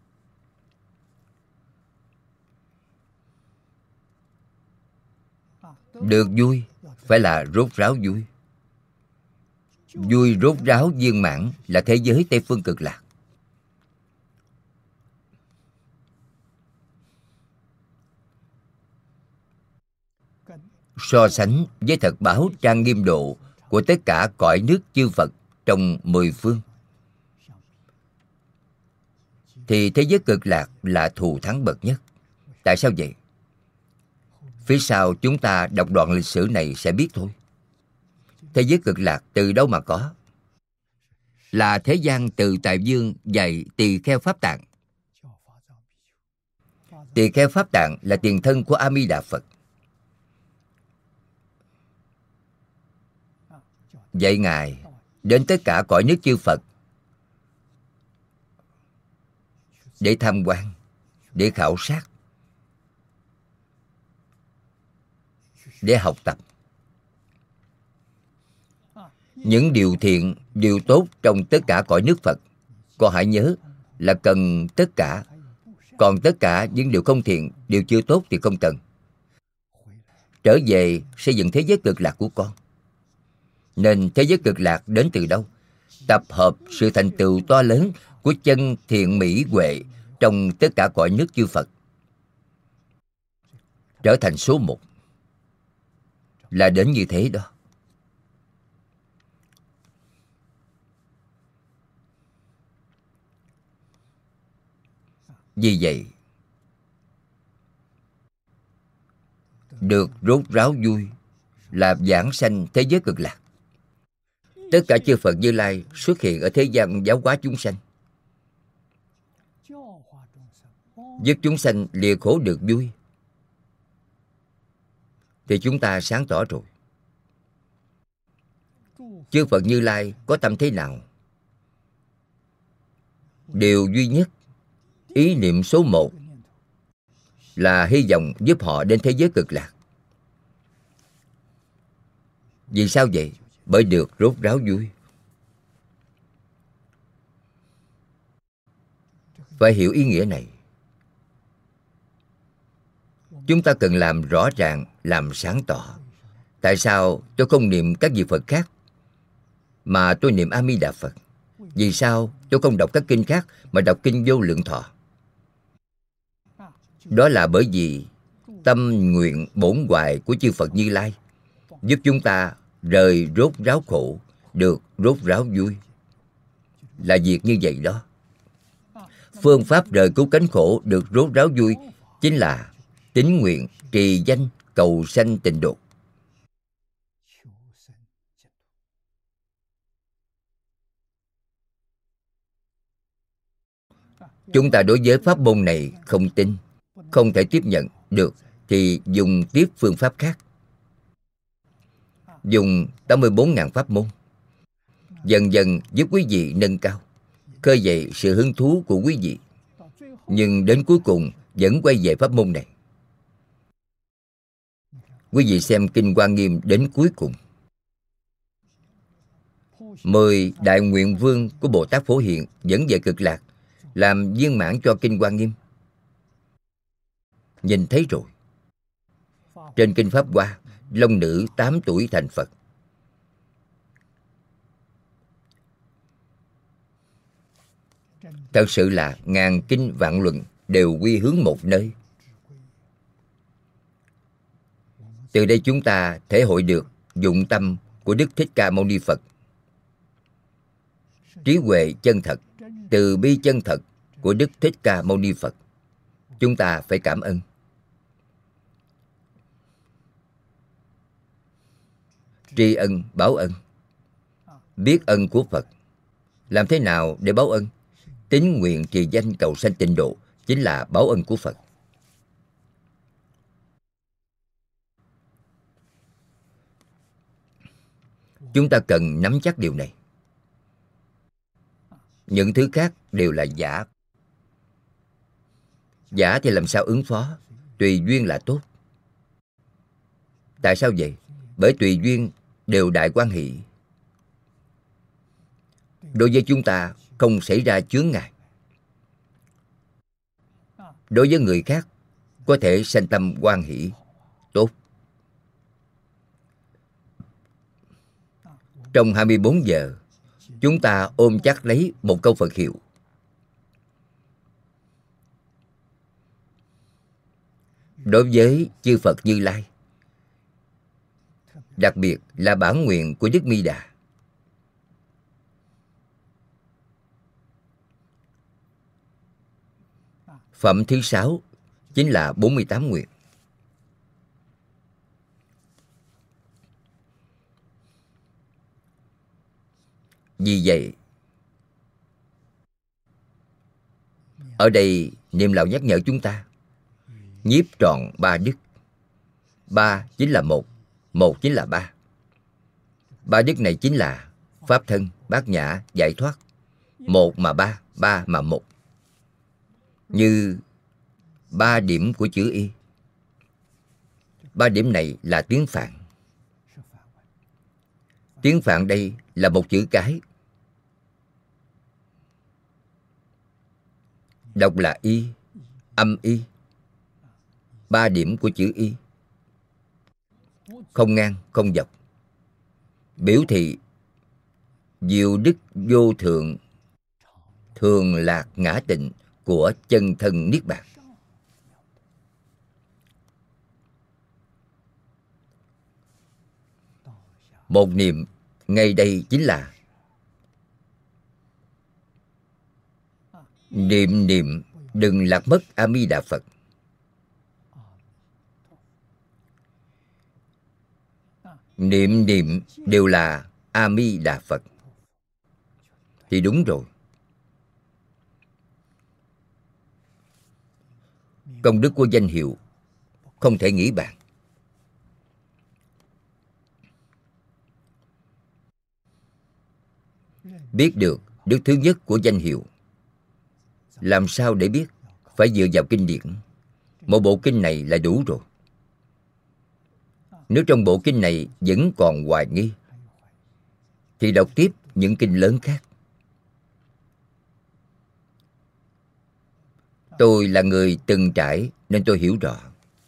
Được vui phải là rốt ráo vui. Vui rốt ráo viên mãn là thế giới Tây Phương Cực Lạc. So sánh với thật báo trang nghiêm độ của tất cả cõi nước chư Phật trong mười phương, thì thế giới Cực Lạc là thù thắng bậc nhất. Tại sao vậy? Phía sau chúng ta đọc đoạn lịch sử này sẽ biết thôi. Thế giới Cực Lạc từ đâu mà có? là thế gian Từ Tại Vương dạy Tỳ Kheo Pháp Tạng. Tỳ Kheo Pháp Tạng là tiền thân của A Di Đà Phật. Dạy Ngài đến tất cả cõi nước chư Phật để tham quan, để khảo sát, để học tập những điều thiện, điều tốt trong tất cả cõi nước Phật. Con hãy nhớ là cần tất cả. Còn tất cả những điều không thiện, điều chưa tốt thì không cần. Trở về xây dựng thế giới cực lạc của con. Nên thế giới cực lạc đến từ đâu? Tập hợp sự thành tựu to lớn của chân thiện mỹ huệ trong tất cả cõi nước chư Phật, trở thành số một. Là đến như thế đó. Vì vậy, được rốt ráo vui là vãng sanh thế giới cực lạc. Tất cả chư Phật Như Lai xuất hiện ở thế gian giáo hóa chúng sanh, giúp chúng sanh lìa khổ được vui, thì chúng ta sáng tỏ rồi. Chư Phật Như Lai có tâm thế nào? Điều duy nhất, ý niệm số một là hy vọng giúp họ đến thế giới cực lạc. Vì sao vậy? Bởi được rốt ráo vui. Phải hiểu ý nghĩa này. Chúng ta cần làm rõ ràng, làm sáng tỏ. Tại sao tôi không niệm các vị Phật khác mà tôi niệm A Di Đà Phật? Vì sao tôi không đọc các kinh khác mà đọc kinh Vô Lượng Thọ? Đó là bởi vì tâm nguyện bổn hoài của chư Phật Như Lai giúp chúng ta rời rốt ráo khổ, được rốt ráo vui. Là việc như vậy đó. Phương pháp rời cứu cánh khổ, được rốt ráo vui chính là tín nguyện, trì danh, cầu sanh tịnh độ. Chúng ta đối với pháp môn này không tin, không thể tiếp nhận được, thì dùng tiếp phương pháp khác. Dùng tám mươi bốn ngàn pháp môn, dần dần giúp quý vị nâng cao, khơi dậy sự hứng thú của quý vị. Nhưng đến cuối cùng vẫn quay về pháp môn này. Quý vị xem Kinh Hoa Nghiêm đến cuối cùng. Mười đại nguyện vương của Bồ Tát Phổ Hiện dẫn về cực lạc, làm viên mãn cho Kinh Hoa Nghiêm. Nhìn thấy rồi. Trên Kinh Pháp Hoa, Long Nữ tám tuổi thành Phật. Thật sự là ngàn kinh vạn luận đều quy hướng một nơi. Từ đây chúng ta thể hội được dụng tâm của Đức Thích Ca Mâu Ni Phật. Trí huệ chân thật, từ bi chân thật của Đức Thích Ca Mâu Ni Phật. Chúng ta phải cảm ơn. Tri ân, báo ân. Biết ân của Phật. Làm thế nào để báo ân? Tín nguyện trì danh cầu sanh tịnh độ chính là báo ân của Phật. Chúng ta cần nắm chắc điều này. Những thứ khác đều là giả. Giả thì làm sao ứng phó? Tùy duyên là tốt. Tại sao vậy? Bởi tùy duyên đều đại quan hỷ. Đối với chúng ta không xảy ra chướng ngại. Đối với người khác có thể sanh tâm hoan hỷ, tốt. Trong hai mươi bốn giờ, chúng ta ôm chắc lấy một câu Phật hiệu. Đối với chư Phật Như Lai, đặc biệt là bản nguyện của Đức Mi Đà. Phẩm thứ sáu chính là bốn mươi tám nguyện. Vì vậy, Ở đây niệm lão nhắc nhở chúng ta nhiếp trọn ba đức. Ba chính là một, một chính là ba. Ba đức này chính là pháp thân, bát nhã, giải thoát. Một mà ba, ba mà một. Như ba điểm của chữ Y. Ba điểm này là tiếng Phạn. Tiếng Phạn đây là một chữ cái. Đọc là Y, âm Y. Ba điểm của chữ Y. Không ngang, không dọc. Biểu thị diệu đức vô thượng, thường lạc ngã tịnh của chân thân Niết Bàn. Một niệm ngay đây chính là niệm niệm đừng lạc mất A Di Đà Phật. Niệm niệm đều là A Di Đà Phật thì đúng rồi. Công đức của danh hiệu không thể nghĩ bàn. Biết được đức thứ nhất của danh hiệu, làm sao để biết? Phải dựa vào kinh điển. Một bộ kinh này là đủ rồi. Nếu trong bộ kinh này vẫn còn hoài nghi, thì đọc tiếp những kinh lớn khác. Tôi là người từng trải nên tôi hiểu rõ.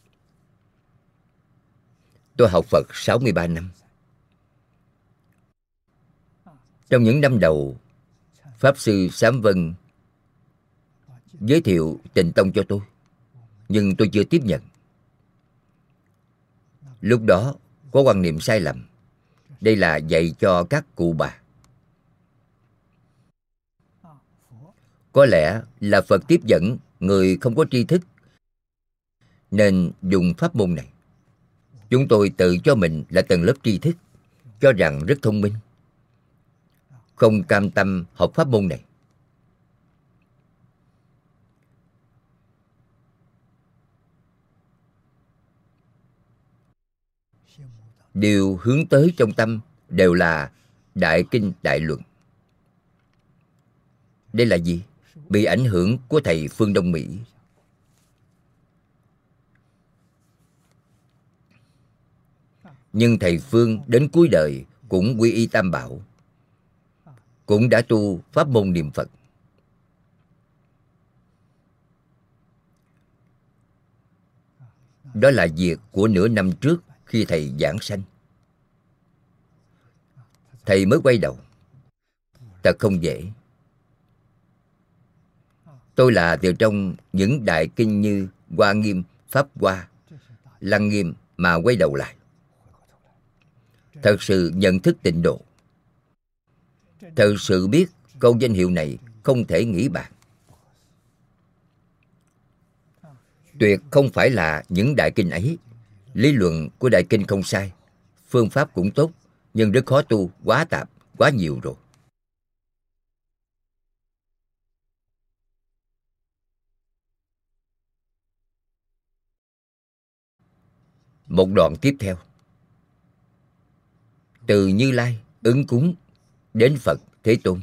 Tôi học Phật sáu mươi ba năm. Trong những năm đầu, Pháp Sư Sám Vân giới thiệu Tịnh Tông cho tôi, nhưng tôi chưa tiếp nhận. Lúc đó có quan niệm sai lầm. Đây là dạy cho các cụ bà. Có lẽ là Phật tiếp dẫn người không có tri thức nên dùng pháp môn này. Chúng tôi tự cho mình là tầng lớp tri thức, cho rằng rất thông minh, không cam tâm học pháp môn này. Điều hướng tới trong tâm đều là Đại Kinh Đại Luận. Đây là gì? Bị ảnh hưởng của thầy phương Đông Mỹ. Nhưng thầy phương đến cuối đời cũng quy y Tam Bảo, cũng đã tu pháp môn niệm Phật. Đó là việc của nửa năm trước khi thầy giảng sanh. Thầy mới quay đầu. Thật không dễ. Tôi là từ trong những đại kinh như Hoa Nghiêm, Pháp Hoa, Lăng Nghiêm mà quay đầu lại. Thật sự nhận thức tịnh độ. Thật sự biết câu danh hiệu này không thể nghĩ bàn. Tuyệt không phải là những đại kinh ấy. Lý luận của đại kinh không sai, phương pháp cũng tốt, nhưng rất khó tu, quá tạp, quá nhiều rồi. Một đoạn tiếp theo. Từ Như Lai ứng cúng đến Phật Thế Tôn.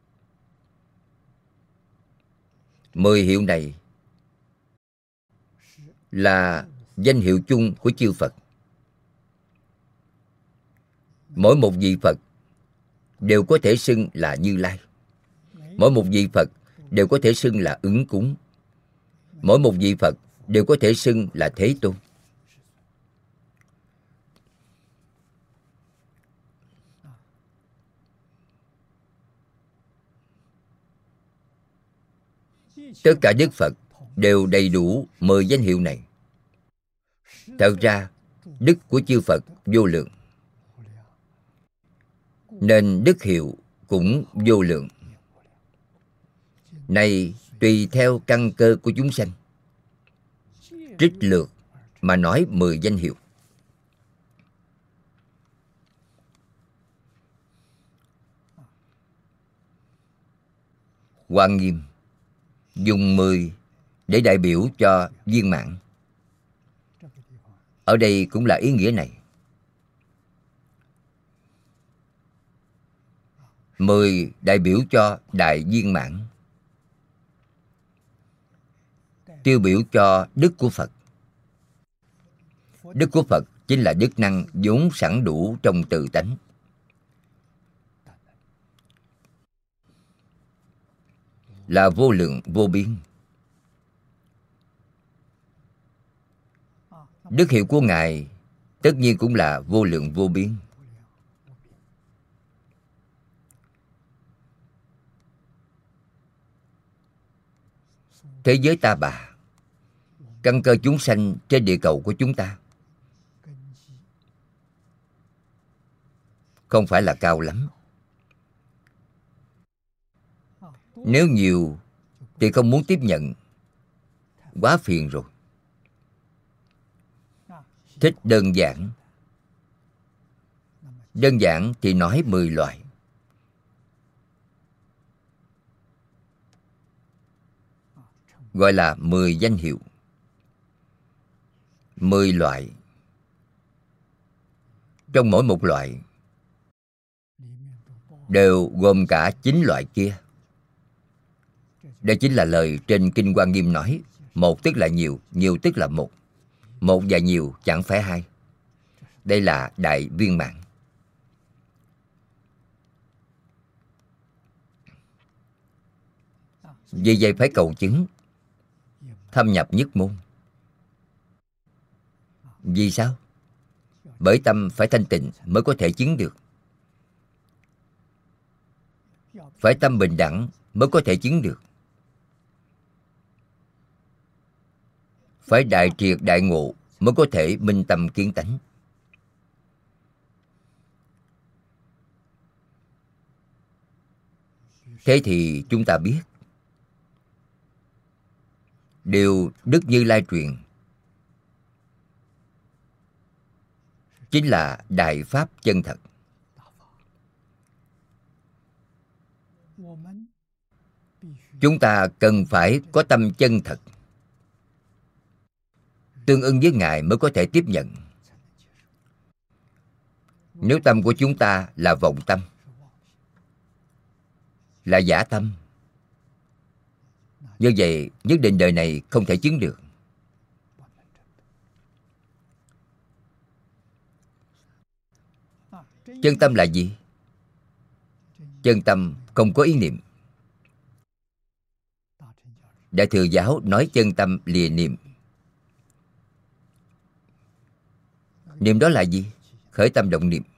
Mười hiệu này là danh hiệu chung của chư Phật. Mỗi một vị Phật đều có thể xưng là Như Lai. Mỗi một vị Phật đều có thể xưng là ứng cúng. Mỗi một vị Phật đều có thể xưng là Thế Tôn. Tất cả Đức Phật đều đầy đủ mười danh hiệu này. Thật ra, đức của chư Phật vô lượng, nên đức hiệu cũng vô lượng. Này tùy theo căn cơ của chúng sanh, trích lược mà nói mười danh hiệu. Hoa Nghiêm dùng mười để đại biểu cho viên mãn. Ở đây cũng là ý nghĩa này. Mười đại biểu cho đại viên mãn, tiêu biểu cho đức của Phật. Đức của Phật chính là đức năng vốn sẵn đủ trong tự tánh. Là vô lượng vô biên. Đức hiệu của Ngài tất nhiên cũng là vô lượng vô biên. Thế giới ta bà, căn cơ chúng sanh trên địa cầu của chúng ta không phải là cao lắm. Nếu nhiều thì không muốn tiếp nhận, quá phiền rồi. Thích đơn giản. Đơn giản thì nói mười loại. Gọi là mười danh hiệu. Mười loại. Trong mỗi một loại đều gồm cả chín loại kia. Đây chính là lời trên Kinh Hoa Nghiêm nói, một tức là nhiều, nhiều tức là một. Một và nhiều chẳng phải hai. Đây là đại viên mãn. Vì vậy phải cầu chứng, thâm nhập nhất môn. Vì sao? Bởi tâm phải thanh tịnh mới có thể chứng được. Phải tâm bình đẳng mới có thể chứng được. Phải đại triệt đại ngộ mới có thể minh tâm kiến tánh. Thế thì chúng ta biết, điều Đức Như Lai truyền chính là đại pháp chân thật. Chúng ta cần phải có tâm chân thật, tương ưng với Ngài mới có thể tiếp nhận. Nếu tâm của chúng ta là vọng tâm, là giả tâm, như vậy nhất định đời này không thể chứng được. Chân tâm là gì? Chân tâm không có ý niệm. Đại Thừa Giáo nói chân tâm lìa niệm. Niệm đó là gì? Khởi tâm động niệm.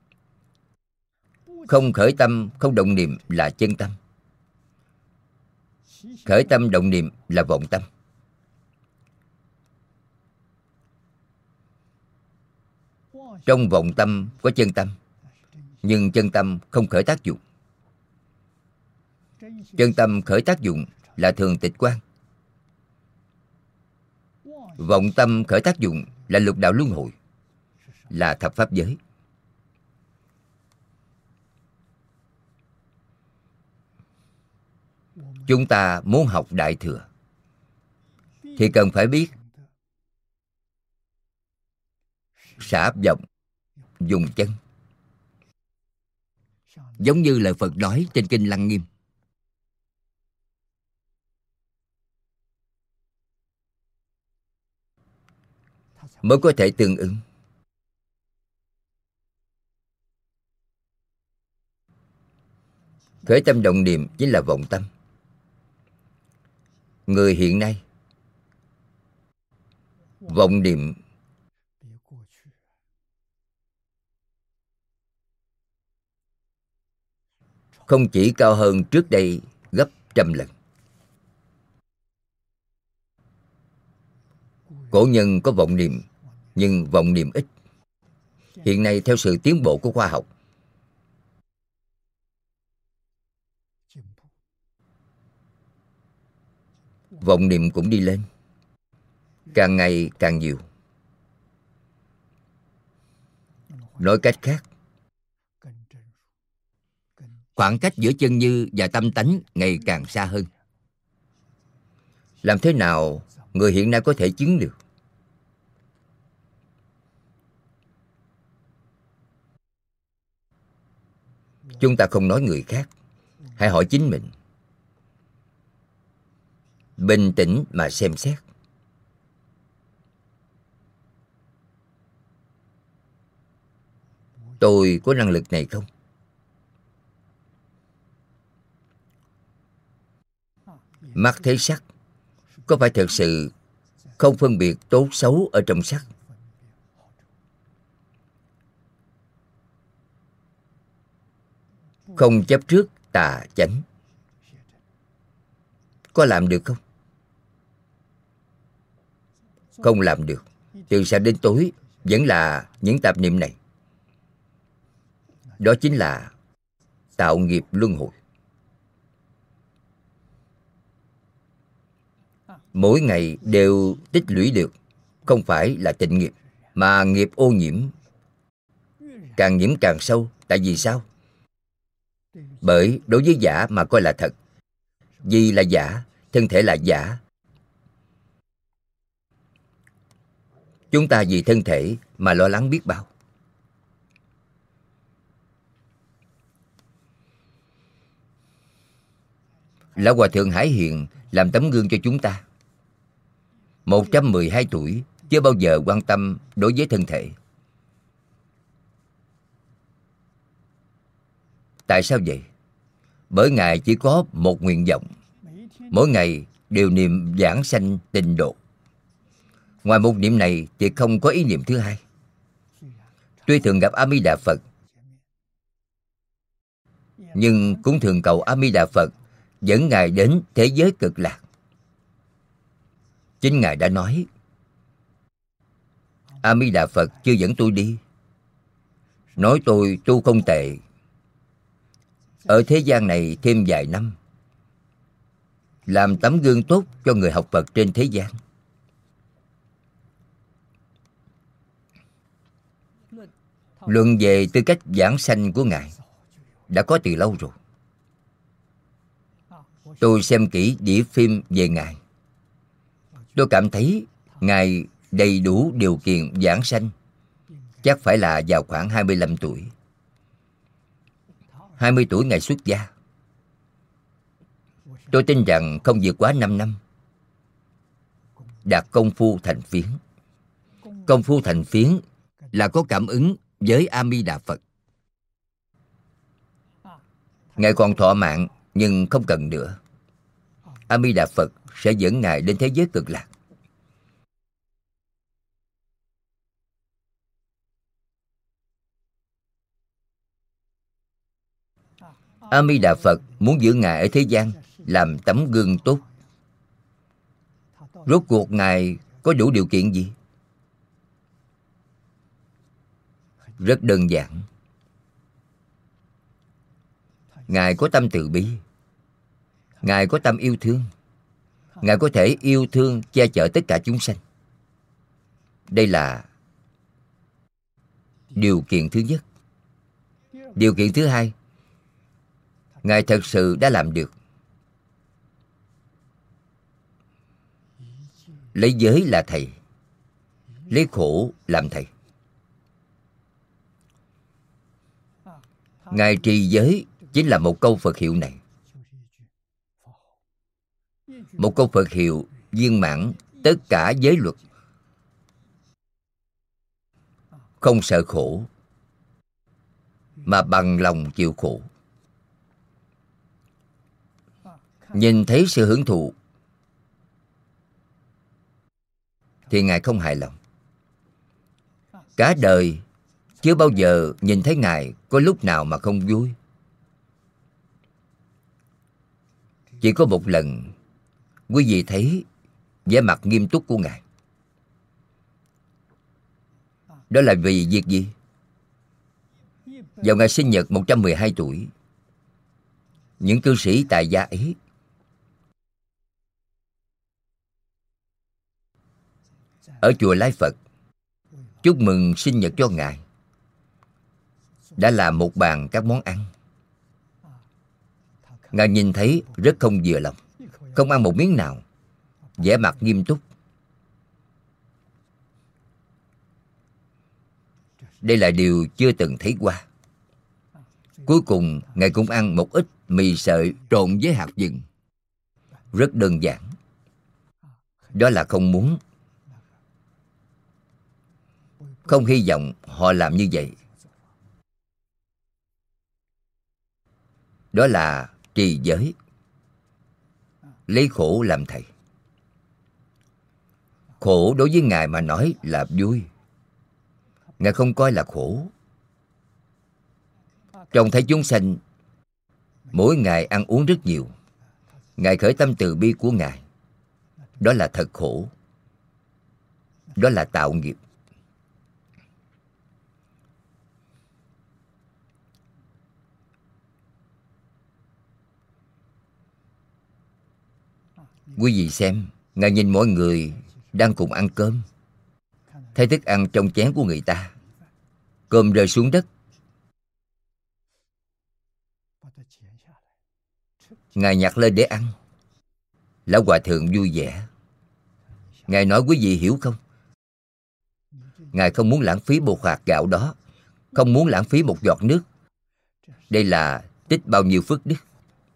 Không khởi tâm, không động niệm là chân tâm. Khởi tâm động niệm là vọng tâm. Trong vọng tâm có chân tâm, nhưng chân tâm không khởi tác dụng. Chân tâm khởi tác dụng là thường tịch quan. Vọng tâm khởi tác dụng là lục đạo luân hồi, là thập pháp giới. Chúng ta muốn học Đại Thừa thì cần phải biết xả vọng, dùng chân. Giống như lời Phật nói trên Kinh Lăng Nghiêm. Mới có thể tương ứng. Khởi tâm động niệm chính là vọng tâm. Người hiện nay vọng niệm không chỉ cao hơn trước đây gấp trăm lần. Cổ nhân có vọng niệm, nhưng vọng niệm ít. Hiện nay theo sự tiến bộ của khoa học, vọng niệm cũng đi lên, càng ngày càng nhiều. Nói cách khác, khoảng cách giữa chân như và tâm tánh ngày càng xa hơn. Làm thế nào người hiện nay có thể chứng được? Chúng ta không nói người khác, hãy hỏi chính mình. Bình tĩnh mà xem xét. Tôi có năng lực này không? Mắt thấy sắc, có phải thật sự không phân biệt tốt xấu ở trong sắc? Không chấp trước tà chánh, có làm được không? Không làm được. Từ sáng đến tối vẫn là những tạp niệm này. Đó chính là tạo nghiệp luân hồi. Mỗi ngày đều tích lũy được, không phải là tịnh nghiệp, mà nghiệp ô nhiễm. Càng nhiễm càng sâu. Tại vì sao? Bởi đối với giả mà coi là thật. Vì là giả, thân thể là giả. Chúng ta vì thân thể mà lo lắng biết bao. Lão Hòa Thượng Hải Hiền làm tấm gương cho chúng ta. một trăm mười hai tuổi, chưa bao giờ quan tâm đối với thân thể. Tại sao vậy? Bởi Ngài chỉ có một nguyện vọng. Mỗi ngày đều niệm giảng sanh tịnh độ. Ngoài một niệm này thì không có ý niệm thứ hai. Tuy thường gặp A Di Đà Phật, nhưng cũng thường cầu A Di Đà Phật dẫn Ngài đến thế giới cực lạc. Chính Ngài đã nói, A Di Đà Phật chưa dẫn tôi đi, nói tôi tu không tệ, ở thế gian này thêm vài năm, làm tấm gương tốt cho người học Phật trên thế gian. Luận về tư cách giảng sanh của Ngài đã có từ lâu rồi. Tôi xem kỹ đĩa phim về Ngài. Tôi cảm thấy Ngài đầy đủ điều kiện giảng sanh chắc phải là vào khoảng hai mươi lăm tuổi. hai mươi tuổi Ngài xuất gia. Tôi tin rằng không vượt quá năm năm đạt công phu thành phiến. Công phu thành phiến là có cảm ứng với A Di Đà Phật. Ngài còn thọ mạng nhưng không cần nữa. A Di Đà Phật sẽ dẫn Ngài đến thế giới cực lạc. A Di Đà Phật muốn giữ Ngài ở thế gian làm tấm gương tốt. Rốt cuộc Ngài có đủ điều kiện gì? Rất đơn giản. Ngài có tâm từ bi. Ngài có tâm yêu thương. Ngài có thể yêu thương che chở tất cả chúng sanh. Đây là điều kiện thứ nhất. Điều kiện thứ hai, Ngài thật sự đã làm được. Lấy giới là thầy, lấy khổ làm thầy. Ngài trì giới chính là một câu Phật hiệu này. Một câu Phật hiệu viên mãn tất cả giới luật. Không sợ khổ, mà bằng lòng chịu khổ. Nhìn thấy sự hưởng thụ thì Ngài không hài lòng. Cả đời chưa bao giờ nhìn thấy Ngài có lúc nào mà không vui. Chỉ có một lần quý vị thấy vẻ mặt nghiêm túc của Ngài. Đó là vì việc gì? Vào ngày sinh nhật một trăm mười hai tuổi, những cư sĩ tại gia ấy ở chùa Lai Phật chúc mừng sinh nhật cho Ngài, đã làm một bàn các món ăn. Ngài nhìn thấy rất không vừa lòng, không ăn một miếng nào. vẻ mặt nghiêm túc. Đây là điều chưa từng thấy qua. Cuối cùng, Ngài cũng ăn một ít mì sợi trộn với hạt vừng. Rất đơn giản. Đó là không muốn, không hy vọng họ làm như vậy. Đó là trì giới, lấy khổ làm thầy. Khổ đối với Ngài mà nói là vui. Ngài không coi là khổ. Trông thấy chúng sanh mỗi ngày ăn uống rất nhiều, Ngài khởi tâm từ bi của Ngài. Đó là thật khổ. Đó là tạo nghiệp. Quý vị xem, Ngài nhìn mọi người đang cùng ăn cơm, thấy thức ăn trong chén của người ta, cơm rơi xuống đất, Ngài nhặt lên để ăn. Lão Hòa Thượng vui vẻ. Ngài nói quý vị hiểu không? Ngài không muốn lãng phí một hạt gạo đó, không muốn lãng phí một giọt nước. Đây là tích bao nhiêu phước đức.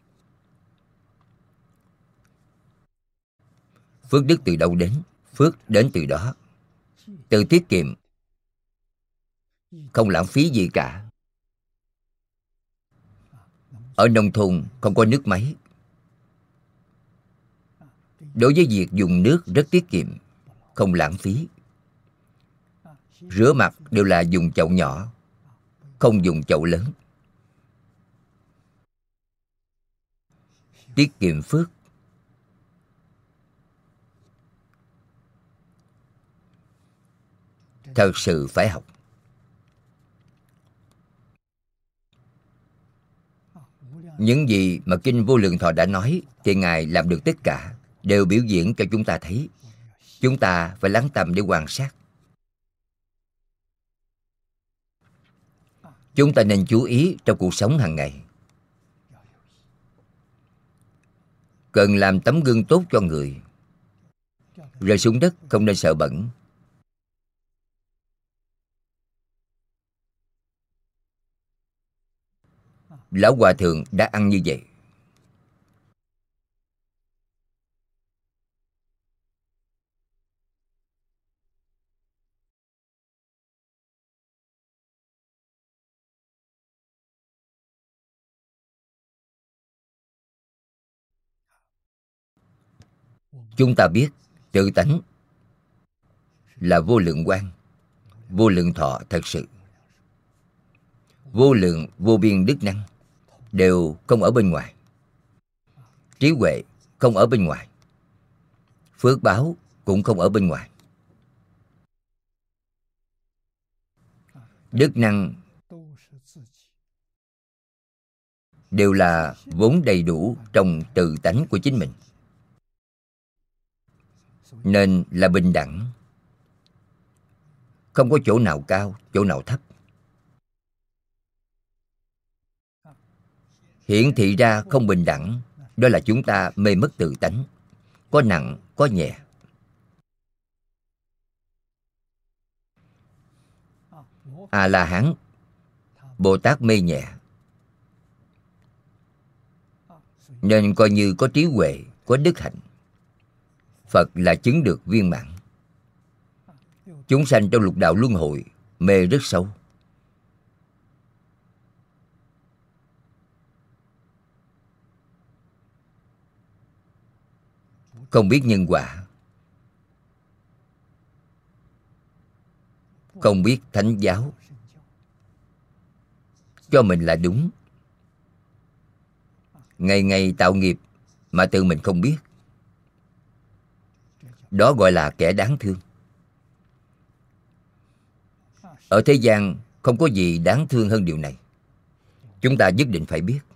Phước đức từ đâu đến? Phước đến từ đó. Từ tiết kiệm, không lãng phí gì cả. Ở nông thôn không có nước máy. Đối với việc dùng nước rất tiết kiệm, không lãng phí. Rửa mặt đều là dùng chậu nhỏ, không dùng chậu lớn. Tiết kiệm phước. Thật sự phải học. Những gì mà Kinh Vô Lượng Thọ đã nói thì Ngài làm được tất cả, đều biểu diễn cho chúng ta thấy. Chúng ta phải lắng tâm để quan sát. Chúng ta nên chú ý trong cuộc sống hàng ngày. Cần làm tấm gương tốt cho người. Rơi xuống đất không nên sợ bẩn. Lão Hòa Thượng đã ăn như vậy. Chúng ta biết tự tánh là vô lượng quang, vô lượng thọ thật sự. Vô lượng vô biên đức năng đều không ở bên ngoài. Trí huệ không ở bên ngoài. Phước báo cũng không ở bên ngoài. Đức năng đều là vốn đầy đủ trong tự tánh của chính mình, nên là bình đẳng. Không có chỗ nào cao, chỗ nào thấp. Hiển thị ra không bình đẳng, đó là chúng ta mê mất tự tánh. Có nặng, có nhẹ. A-la-hán, Bồ Tát mê nhẹ, nên coi như có trí huệ, có đức hạnh. Phật là chứng được viên mãn. Chúng sanh trong lục đạo luân hồi mê rất sâu. Không biết nhân quả, không biết thánh giáo, cho mình là đúng. Ngày ngày tạo nghiệp mà tự mình không biết. Đó gọi là kẻ đáng thương. Ở thế gian không có gì đáng thương hơn điều này. Chúng ta nhất định phải biết.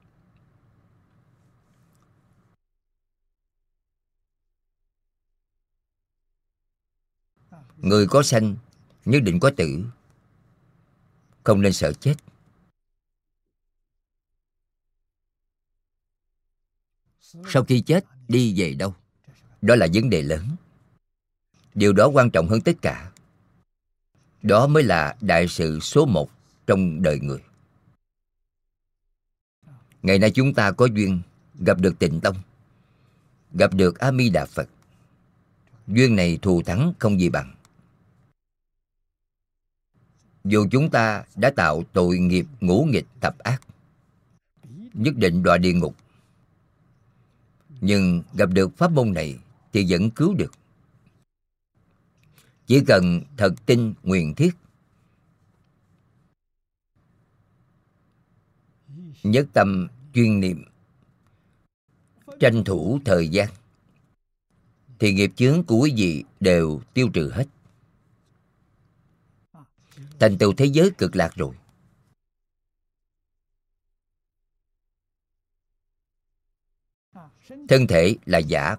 Người có sanh nhất định có tử. Không nên sợ chết. Sau khi chết đi về đâu? Đó là vấn đề lớn. Điều đó quan trọng hơn tất cả. Đó mới là đại sự số một trong đời người. Ngày nay chúng ta có duyên gặp được Tịnh Tông, gặp được A Di Đà Phật. Duyên này thù thắng không gì bằng. Dù chúng ta đã tạo tội nghiệp ngũ nghịch thập ác, nhất định đọa địa ngục, nhưng gặp được pháp môn này thì vẫn cứu được. Chỉ cần thật tin nguyện thiết, nhất tâm chuyên niệm, tranh thủ thời gian, thì nghiệp chướng của quý vị đều tiêu trừ hết. Thành tựu thế giới cực lạc rồi. Thân thể là giả,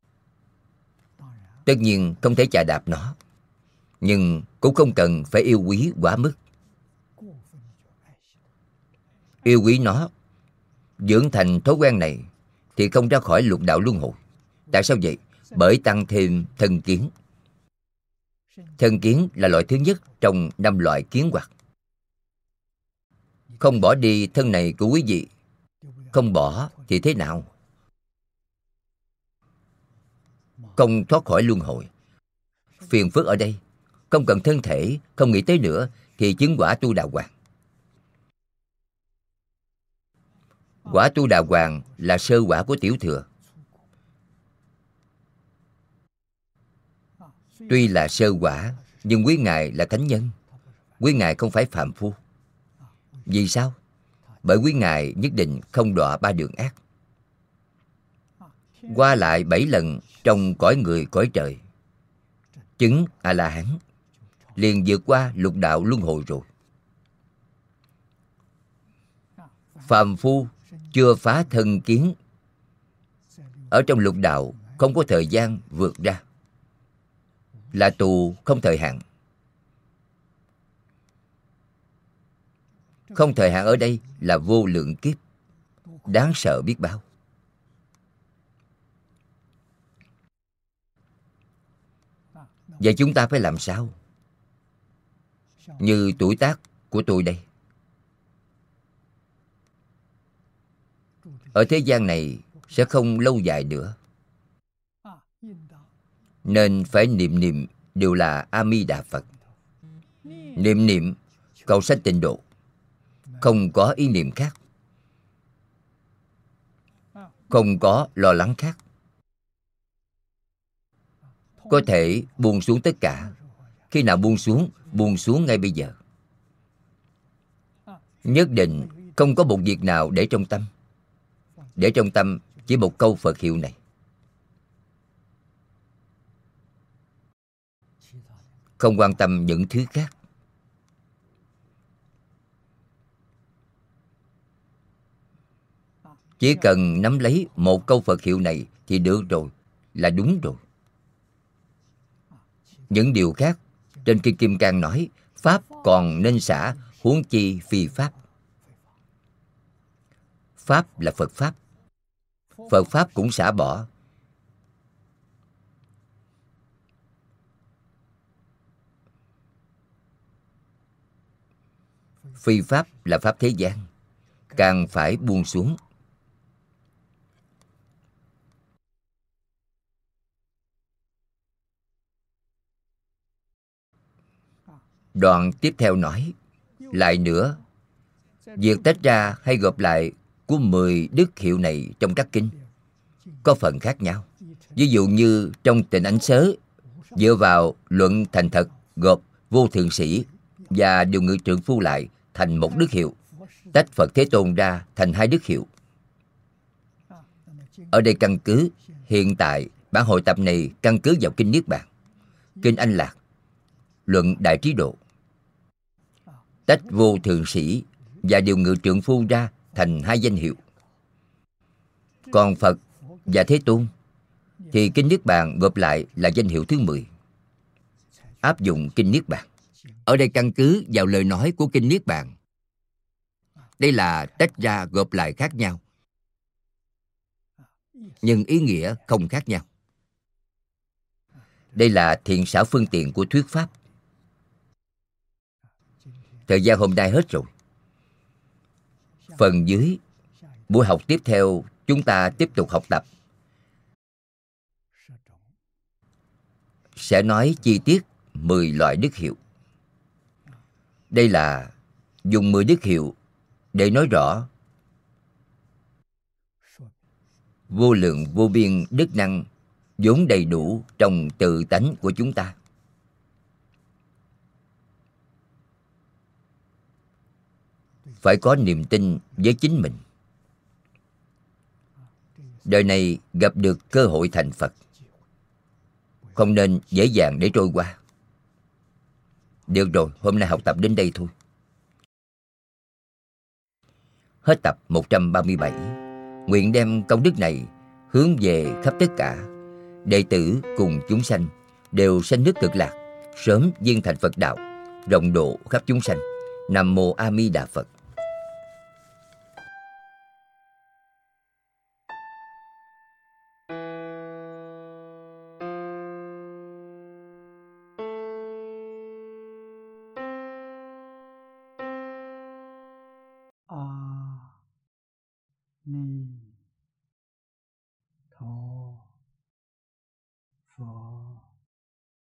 tất nhiên không thể chà đạp nó, nhưng cũng không cần phải yêu quý quá mức. Yêu quý nó, dưỡng thành thói quen này thì không ra khỏi lục đạo luân hồi. Tại sao vậy? Bởi tăng thêm thân kiến. Thân kiến là loại thứ nhất trong năm loại kiến hoặc. Không bỏ đi thân này của quý vị, không bỏ thì thế nào? Không thoát khỏi luân hồi. Phiền phức ở đây, không cần thân thể, không nghĩ tới nữa thì chứng quả Tu Đà Hoàng. Quả Tu Đà Hoàng là sơ quả của tiểu thừa. Tuy là sơ quả, nhưng quý ngài là thánh nhân. Quý ngài không phải phàm phu. Vì sao? Bởi quý ngài nhất định không đọa ba đường ác. Qua lại bảy lần trong cõi người cõi trời, chứng A-la-hán, liền vượt qua lục đạo luân hồi rồi. Phàm phu chưa phá thân kiến, ở trong lục đạo không có thời gian vượt ra, là tù không thời hạn. Không thời hạn ở đây là vô lượng kiếp, đáng sợ biết bao. Vậy chúng ta phải làm sao? Như tuổi tác của tôi đây, ở thế gian này sẽ không lâu dài nữa, nên phải niệm niệm đều là A Di Đà Phật. Niệm niệm cầu sanh tịnh độ, không có ý niệm khác, không có lo lắng khác. Có thể buông xuống tất cả. Khi nào buông xuống? Buông xuống ngay bây giờ. Nhất định không có một việc nào để trong tâm. Để trong tâm chỉ một câu Phật hiệu này. Không quan tâm những thứ khác. Chỉ cần nắm lấy một câu Phật hiệu này thì được rồi, là đúng rồi. Những điều khác, trên Kinh Kim Cang nói, Pháp còn nên xả, huống chi phi Pháp. Pháp là Phật Pháp. Phật Pháp cũng xả bỏ. Phi Pháp là Pháp thế gian, càng phải buông xuống. Đoạn tiếp theo nói, lại nữa, việc tách ra hay gộp lại của mười đức hiệu này trong các kinh có phần khác nhau. Ví dụ như trong Tịnh Ảnh Sớ, dựa vào luận thành thật gộp vô thượng sĩ và điều ngự trượng phu lại thành một đức hiệu, tách Phật Thế Tôn ra thành hai đức hiệu. Ở đây căn cứ, hiện tại bản hội tập này căn cứ vào kinh Niết Bàn, kinh Anh Lạc, luận Đại Trí Độ, tách vô thượng sĩ và điều ngự trượng phu ra thành hai danh hiệu. Còn Phật và Thế Tôn thì kinh Niết Bàn gộp lại là danh hiệu thứ mười. Áp dụng kinh Niết Bàn. Ở đây căn cứ vào lời nói của kinh Niết Bàn. Đây là tách ra gộp lại khác nhau, nhưng ý nghĩa không khác nhau. Đây là thiện xảo phương tiện của thuyết pháp. Thời gian hôm nay hết rồi. Phần dưới, buổi học tiếp theo, chúng ta tiếp tục học tập. Sẽ nói chi tiết mười loại đức hiệu. Đây là dùng mười đức hiệu để nói rõ vô lượng vô biên đức năng vốn đầy đủ trong tự tánh của chúng ta. Phải có niềm tin với chính mình. Đời này gặp được cơ hội thành Phật, không nên dễ dàng để trôi qua. Được rồi, hôm nay học tập đến đây thôi. Hết tập một trăm ba mươi bảy. Nguyện đem công đức này hướng về khắp tất cả đệ tử cùng chúng sanh đều sanh nước Cực Lạc, sớm viên thành Phật đạo, rộng độ khắp chúng sanh. Nam mô A Di Đà Phật. A Ni Tho Phật.